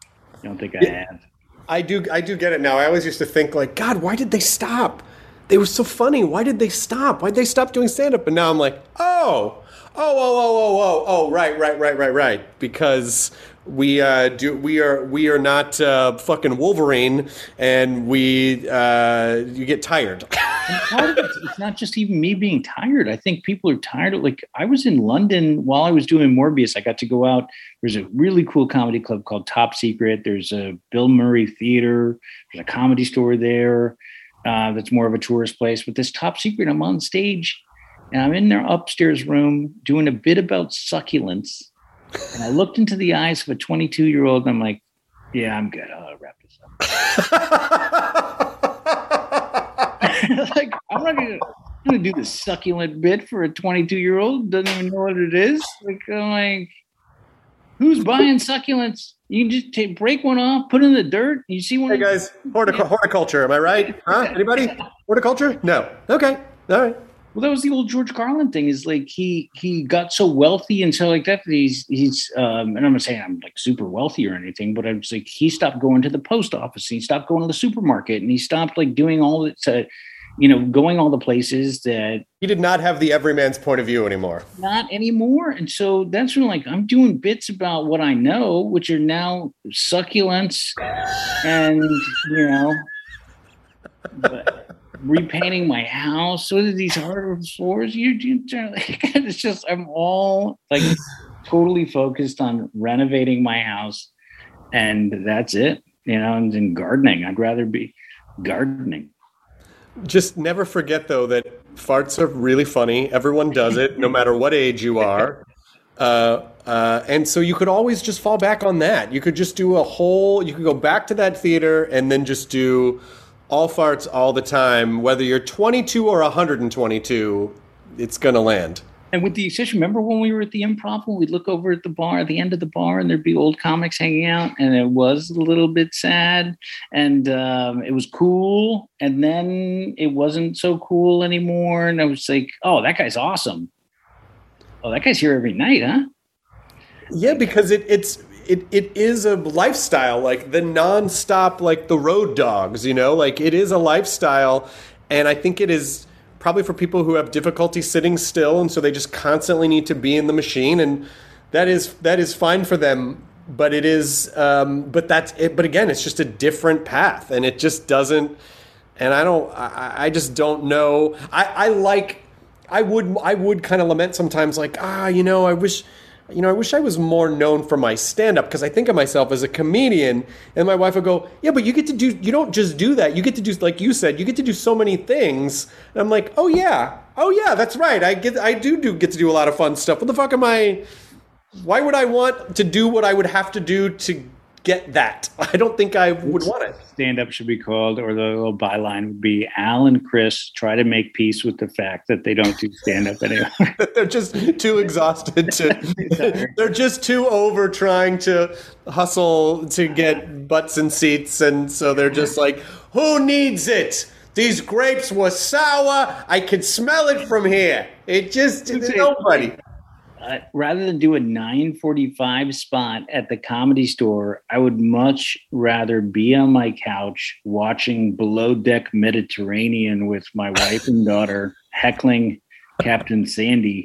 I don't think I have. I do, I do get it now. I always used to think like, God, why did they stop? They were so funny. Why did they stop? Why did they stop doing stand-up? And now I'm like, oh, oh, oh, oh, oh, oh, oh, right, right, right, right, right, because. We uh, do. We are. We are not uh, fucking Wolverine, and we. Uh, you get tired. And part of it, it's not just even me being tired. I think people are tired of. Like I was in London while I was doing Morbius. I got to go out. There's a really cool comedy club called Top Secret. There's a Bill Murray Theater. There's a comedy store there. Uh, that's more of a tourist place. But this Top Secret, I'm on stage, and I'm in their upstairs room doing a bit about succulents. And I looked into the eyes of a twenty-two-year-old, and I'm like, yeah, I'm good. I'll wrap this up. Like, I'm not going to do the succulent bit for a twenty-two-year-old. Doesn't even know what it is. Like, I'm like, who's buying succulents? You can just take, break one off, put it in the dirt. You see one. Hey, guys, hortic- horticulture. Am I right? Huh? Anybody? Horticulture? No. Okay. All right. Well, that was the old George Carlin thing. Is like he he got so wealthy and so like that. that he's he's um, and I'm not saying I'm like super wealthy or anything, but I'm just like he stopped going to the post office. And he stopped going to the supermarket, and he stopped like doing all that. To, you know, going all the places that he did not have the everyman's point of view anymore. Not anymore. And so that's when like I'm doing bits about what I know, which are now succulents and, you know, repainting my house. So these hardwood floors, you, you it's just I'm all like totally focused on renovating my house, and that's it. You know, and in gardening, I'd rather be gardening. Just never forget, though, that farts are really funny. Everyone does it, no matter what age you are. Uh, uh, and so you could always just fall back on that. You could just do a whole, you could go back to that theater and then just do all farts all the time. Whether you're twenty-two or one hundred twenty-two, it's going to land. And with the exception, remember when we were at the Improv, when we'd look over at the bar, at the end of the bar, and thered be old comics hanging out, and it was a little bit sad, and um, it was cool, and then it wasn't so cool anymore, and I was like, oh, that guy's awesome. Oh, that guy's here every night, huh? Yeah, because it, it's it it is a lifestyle, like the nonstop, like the road dogs, you know, like it is a lifestyle, and I think it is probably for people who have difficulty sitting still, and so they just constantly need to be in the machine, and that is that is fine for them. But it is, um, but that's it. But again, it's just a different path, and it just doesn't. And I don't. I, I just don't know. I, I like. I would. I would kind of lament sometimes, like ah, you know, I wish. You know, I wish I was more known for my stand-up, because I think of myself as a comedian, and my wife would go, yeah, but you get to do, you don't just do that. You get to do, like you said, you get to do so many things. And I'm like, oh yeah, oh yeah, that's right. I get, I do, do get to do a lot of fun stuff. What the fuck am I, why would I want to do what I would have to do to get that? I don't think I would want it. Stand-up should be called, or the little byline would be, Al and Chris try to make peace with the fact that they don't do stand-up anymore. They're just too exhausted to, they're just too over trying to hustle to get butts and seats, and so they're just like, who needs it? These grapes were sour. I can smell it from here. It just, nobody. Uh, rather than do a nine forty-five spot at the Comedy Store, I would much rather be on my couch watching Below Deck Mediterranean with my wife and daughter heckling Captain Sandy.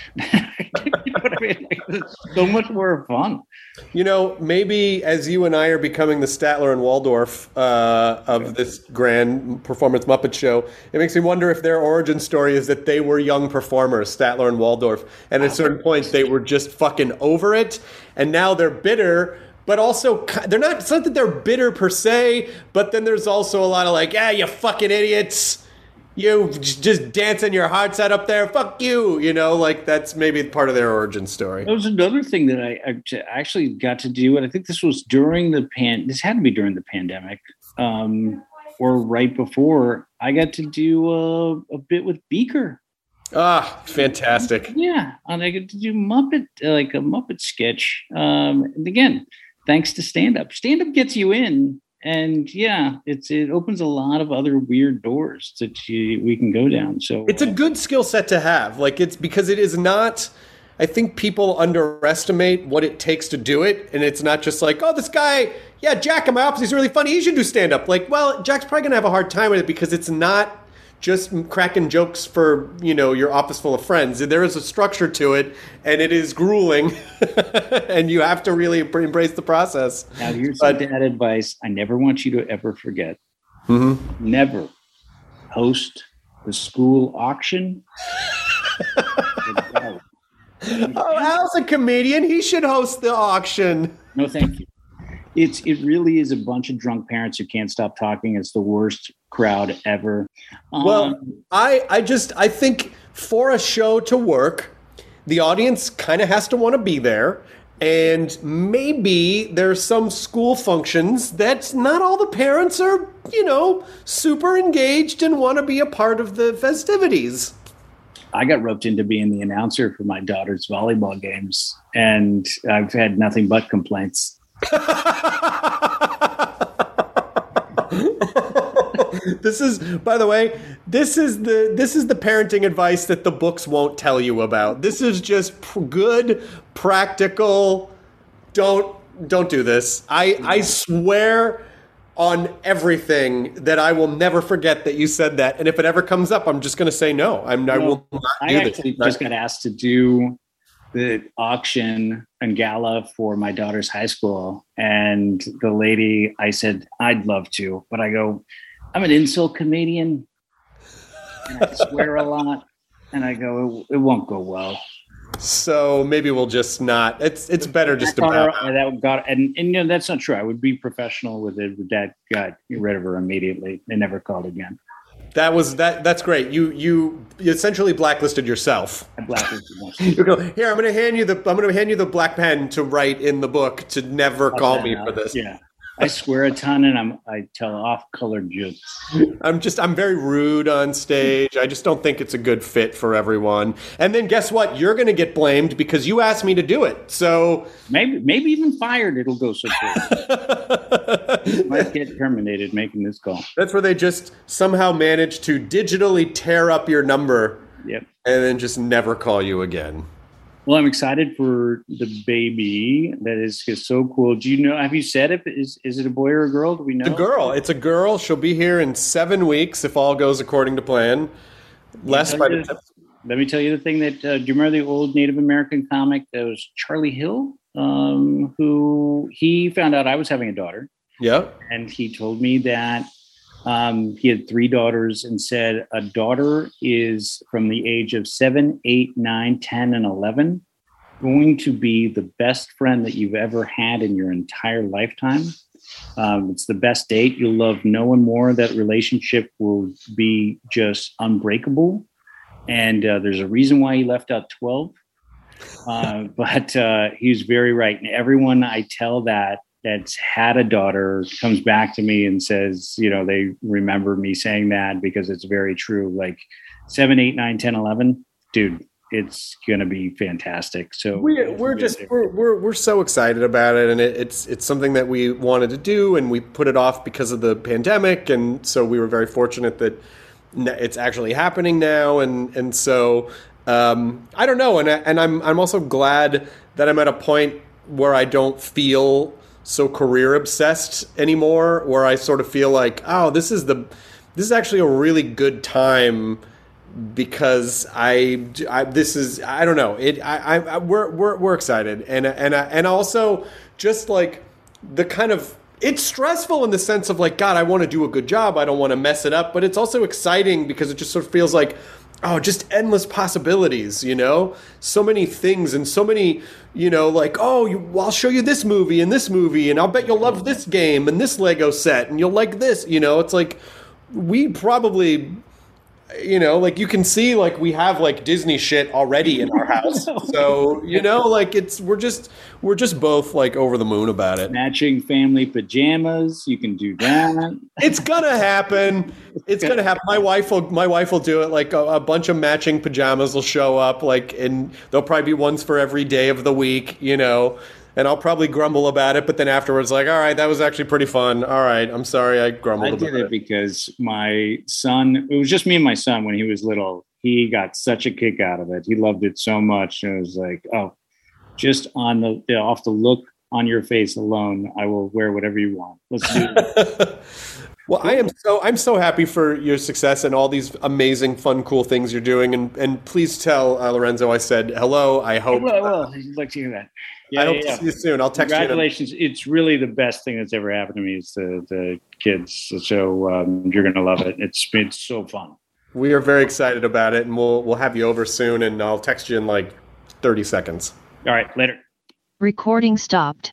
You know what I mean? It's so much more fun. You know, maybe as you and I are becoming the Statler and Waldorf uh, of this grand performance Muppet show, it makes me wonder if their origin story is that they were young performers, Statler and Waldorf, and at a certain point they were just fucking over it, and now they're bitter. But also, they're not, it's not that they're bitter per se, but then there's also a lot of like, ah, you fucking idiots. You just dancing your hearts out up there. Fuck you. You know, like that's maybe part of their origin story. That was another thing that I, I actually got to do. And I think this was during the pan. This had to be during the pandemic um, or right before. I got to do a, a bit with Beaker. Ah, fantastic. Yeah. And I got to do Muppet, like a Muppet sketch. Um, and again, thanks to stand-up. Stand-up gets you in. And yeah, it's it opens a lot of other weird doors that you, we can go down. So it's a good skill set to have. Like it's because it is not. I think people underestimate what it takes to do it, and it's not just like, oh, this guy, yeah, Jack in my office, he's really funny. He should do stand up. Like, well, Jack's probably gonna have a hard time with it because it's not just cracking jokes for, you know, your office full of friends. There is a structure to it, and it is grueling, and you have to really embrace the process. Now, here's but, some dad advice I never want you to ever forget. Mm-hmm. Never host the school auction. Oh, Al's a comedian. He should host the auction. No, thank you. It's it really is a bunch of drunk parents who can't stop talking. It's the worst crowd ever. Um, well, I I just I think for a show to work, the audience kind of has to want to be there, and maybe there's some school functions that not all the parents are, you know, super engaged and want to be a part of the festivities. I got roped into being the announcer for my daughter's volleyball games, and I've had nothing but complaints. This is, by the way, this is the this is the parenting advice that the books won't tell you about. This is just pr- good, practical. Don't don't do this. I I swear, on everything that I will never forget that you said that. And if it ever comes up, I'm just going to say no. I'm, I will not I do actually this. just got asked to do the auction and gala for my daughter's high school. And the lady, I said, I'd love to, but I go, I'm an insult comedian. And I swear a lot. And I go, it, it won't go well. So maybe we'll just not. It's it's better just to bow out. That got and, and you know that's not true. I would be professional with it. But Dad got rid of her immediately. They never called again. That was that. That's great. You you essentially blacklisted yourself. I blacklisted myself. You go, here. I'm going to hand you the. I'm going to hand you the black pen to write in the book to never I'll call me out. for this. Yeah. I swear a ton, and I'm I tell off-colored jokes. I'm just I'm very rude on stage. I just don't think it's a good fit for everyone. And then guess what? You're going to get blamed because you asked me to do it. So maybe maybe even fired. It'll go so quick. Might get terminated making this call. That's where they just somehow manage to digitally tear up your number. Yep. And then just never call you again. Well, I'm excited for the baby. That is just so cool. Do you know, have you said if is is it a boy or a girl? Do we know? It's a girl. It's a girl. She'll be here in seven weeks if all goes according to plan. Less by the time. Let me tell you the thing that, uh, do you remember the old Native American comic that was Charlie Hill? Um, who, he found out I was having a daughter. Yeah. And he told me that Um, he had three daughters and said a daughter is from the age of seven, eight, nine, ten, and eleven going to be the best friend that you've ever had in your entire lifetime. Um, it's the best date. You'll love no one more. That relationship will be just unbreakable. And uh, there's a reason why he left out twelve. Uh, but uh, he was very right. And everyone I tell that that's had a daughter comes back to me and says, you know, they remember me saying that because it's very true. Like seven, eight, nine, ten, eleven, dude, it's going to be fantastic. So we're, we're just, we're, we're, we're so excited about it. And it, it's, it's something that we wanted to do and we put it off because of the pandemic. And so we were very fortunate that it's actually happening now. And, and so um, I don't know. And, I, and I'm, I'm also glad that I'm at a point where I don't feel so career obsessed anymore, where I sort of feel like, oh, this is the, this is actually a really good time because I, I this is, I don't know, it, I, I, we're, we're, we're excited. And, and, and also just like the kind of, it's stressful in the sense of like, God, I want to do a good job. I don't want to mess it up, but it's also exciting because it just sort of feels like, oh, just endless possibilities, you know, so many things and so many, you know, like, oh, you, well, I'll show you this movie and this movie, and I'll bet you'll love this game and this Lego set and you'll like this, you know, it's like we probably, you know, like you can see like we have like Disney shit already in our house. So, you know, like it's, we're just, we're just both like over the moon about it. Matching family pajamas. You can do that. It's gonna happen. It's gonna happen. My wife will, my wife will do it. Like a, a bunch of matching pajamas will show up like, and there'll probably be ones for every day of the week, you know, and I'll probably grumble about it, but then afterwards, like, all right, that was actually pretty fun. All right, I'm sorry I grumbled I about it. did it because my son, it was just me and my son when he was little. He got such a kick out of it. He loved it so much. And it was like, oh, just on the, the off the look on your face alone, I will wear whatever you want. Let's do it. Well, I am so I'm so happy for your success and all these amazing, fun, cool things you're doing. And and please tell uh, Lorenzo I said hello. I hope. Well, well, I'd like to hear that. Yeah, I hope yeah, to yeah. see you soon. I'll text Congratulations. you. Congratulations. It's really the best thing that's ever happened to me is the, the kids. So um, you're going to love it. It's been so fun. We are very excited about it, and we'll we'll have you over soon, and I'll text you in like thirty seconds. All right, later. Recording stopped.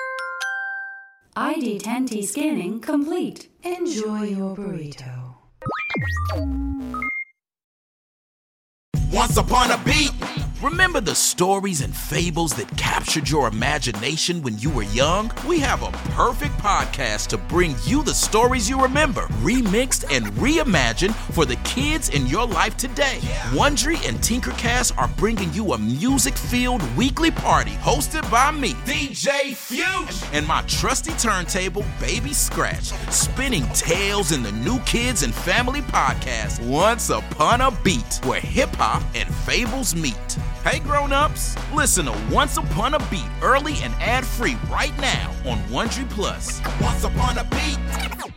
I D ten T scanning complete. Enjoy your burrito. Once upon a beat. Remember the stories and fables that captured your imagination when you were young? We have a perfect podcast to bring you the stories you remember, remixed and reimagined for the kids in your life today. Yeah. Wondery and Tinkercast are bringing you a music-filled weekly party hosted by me, D J Fuge, and my trusty turntable, Baby Scratch, spinning tales in the new kids and family podcast, Once Upon a Beat, where hip-hop and fables meet. Hey grown-ups, listen to Once Upon a Beat early and ad-free right now on Wondery Plus. Once Upon a Beat.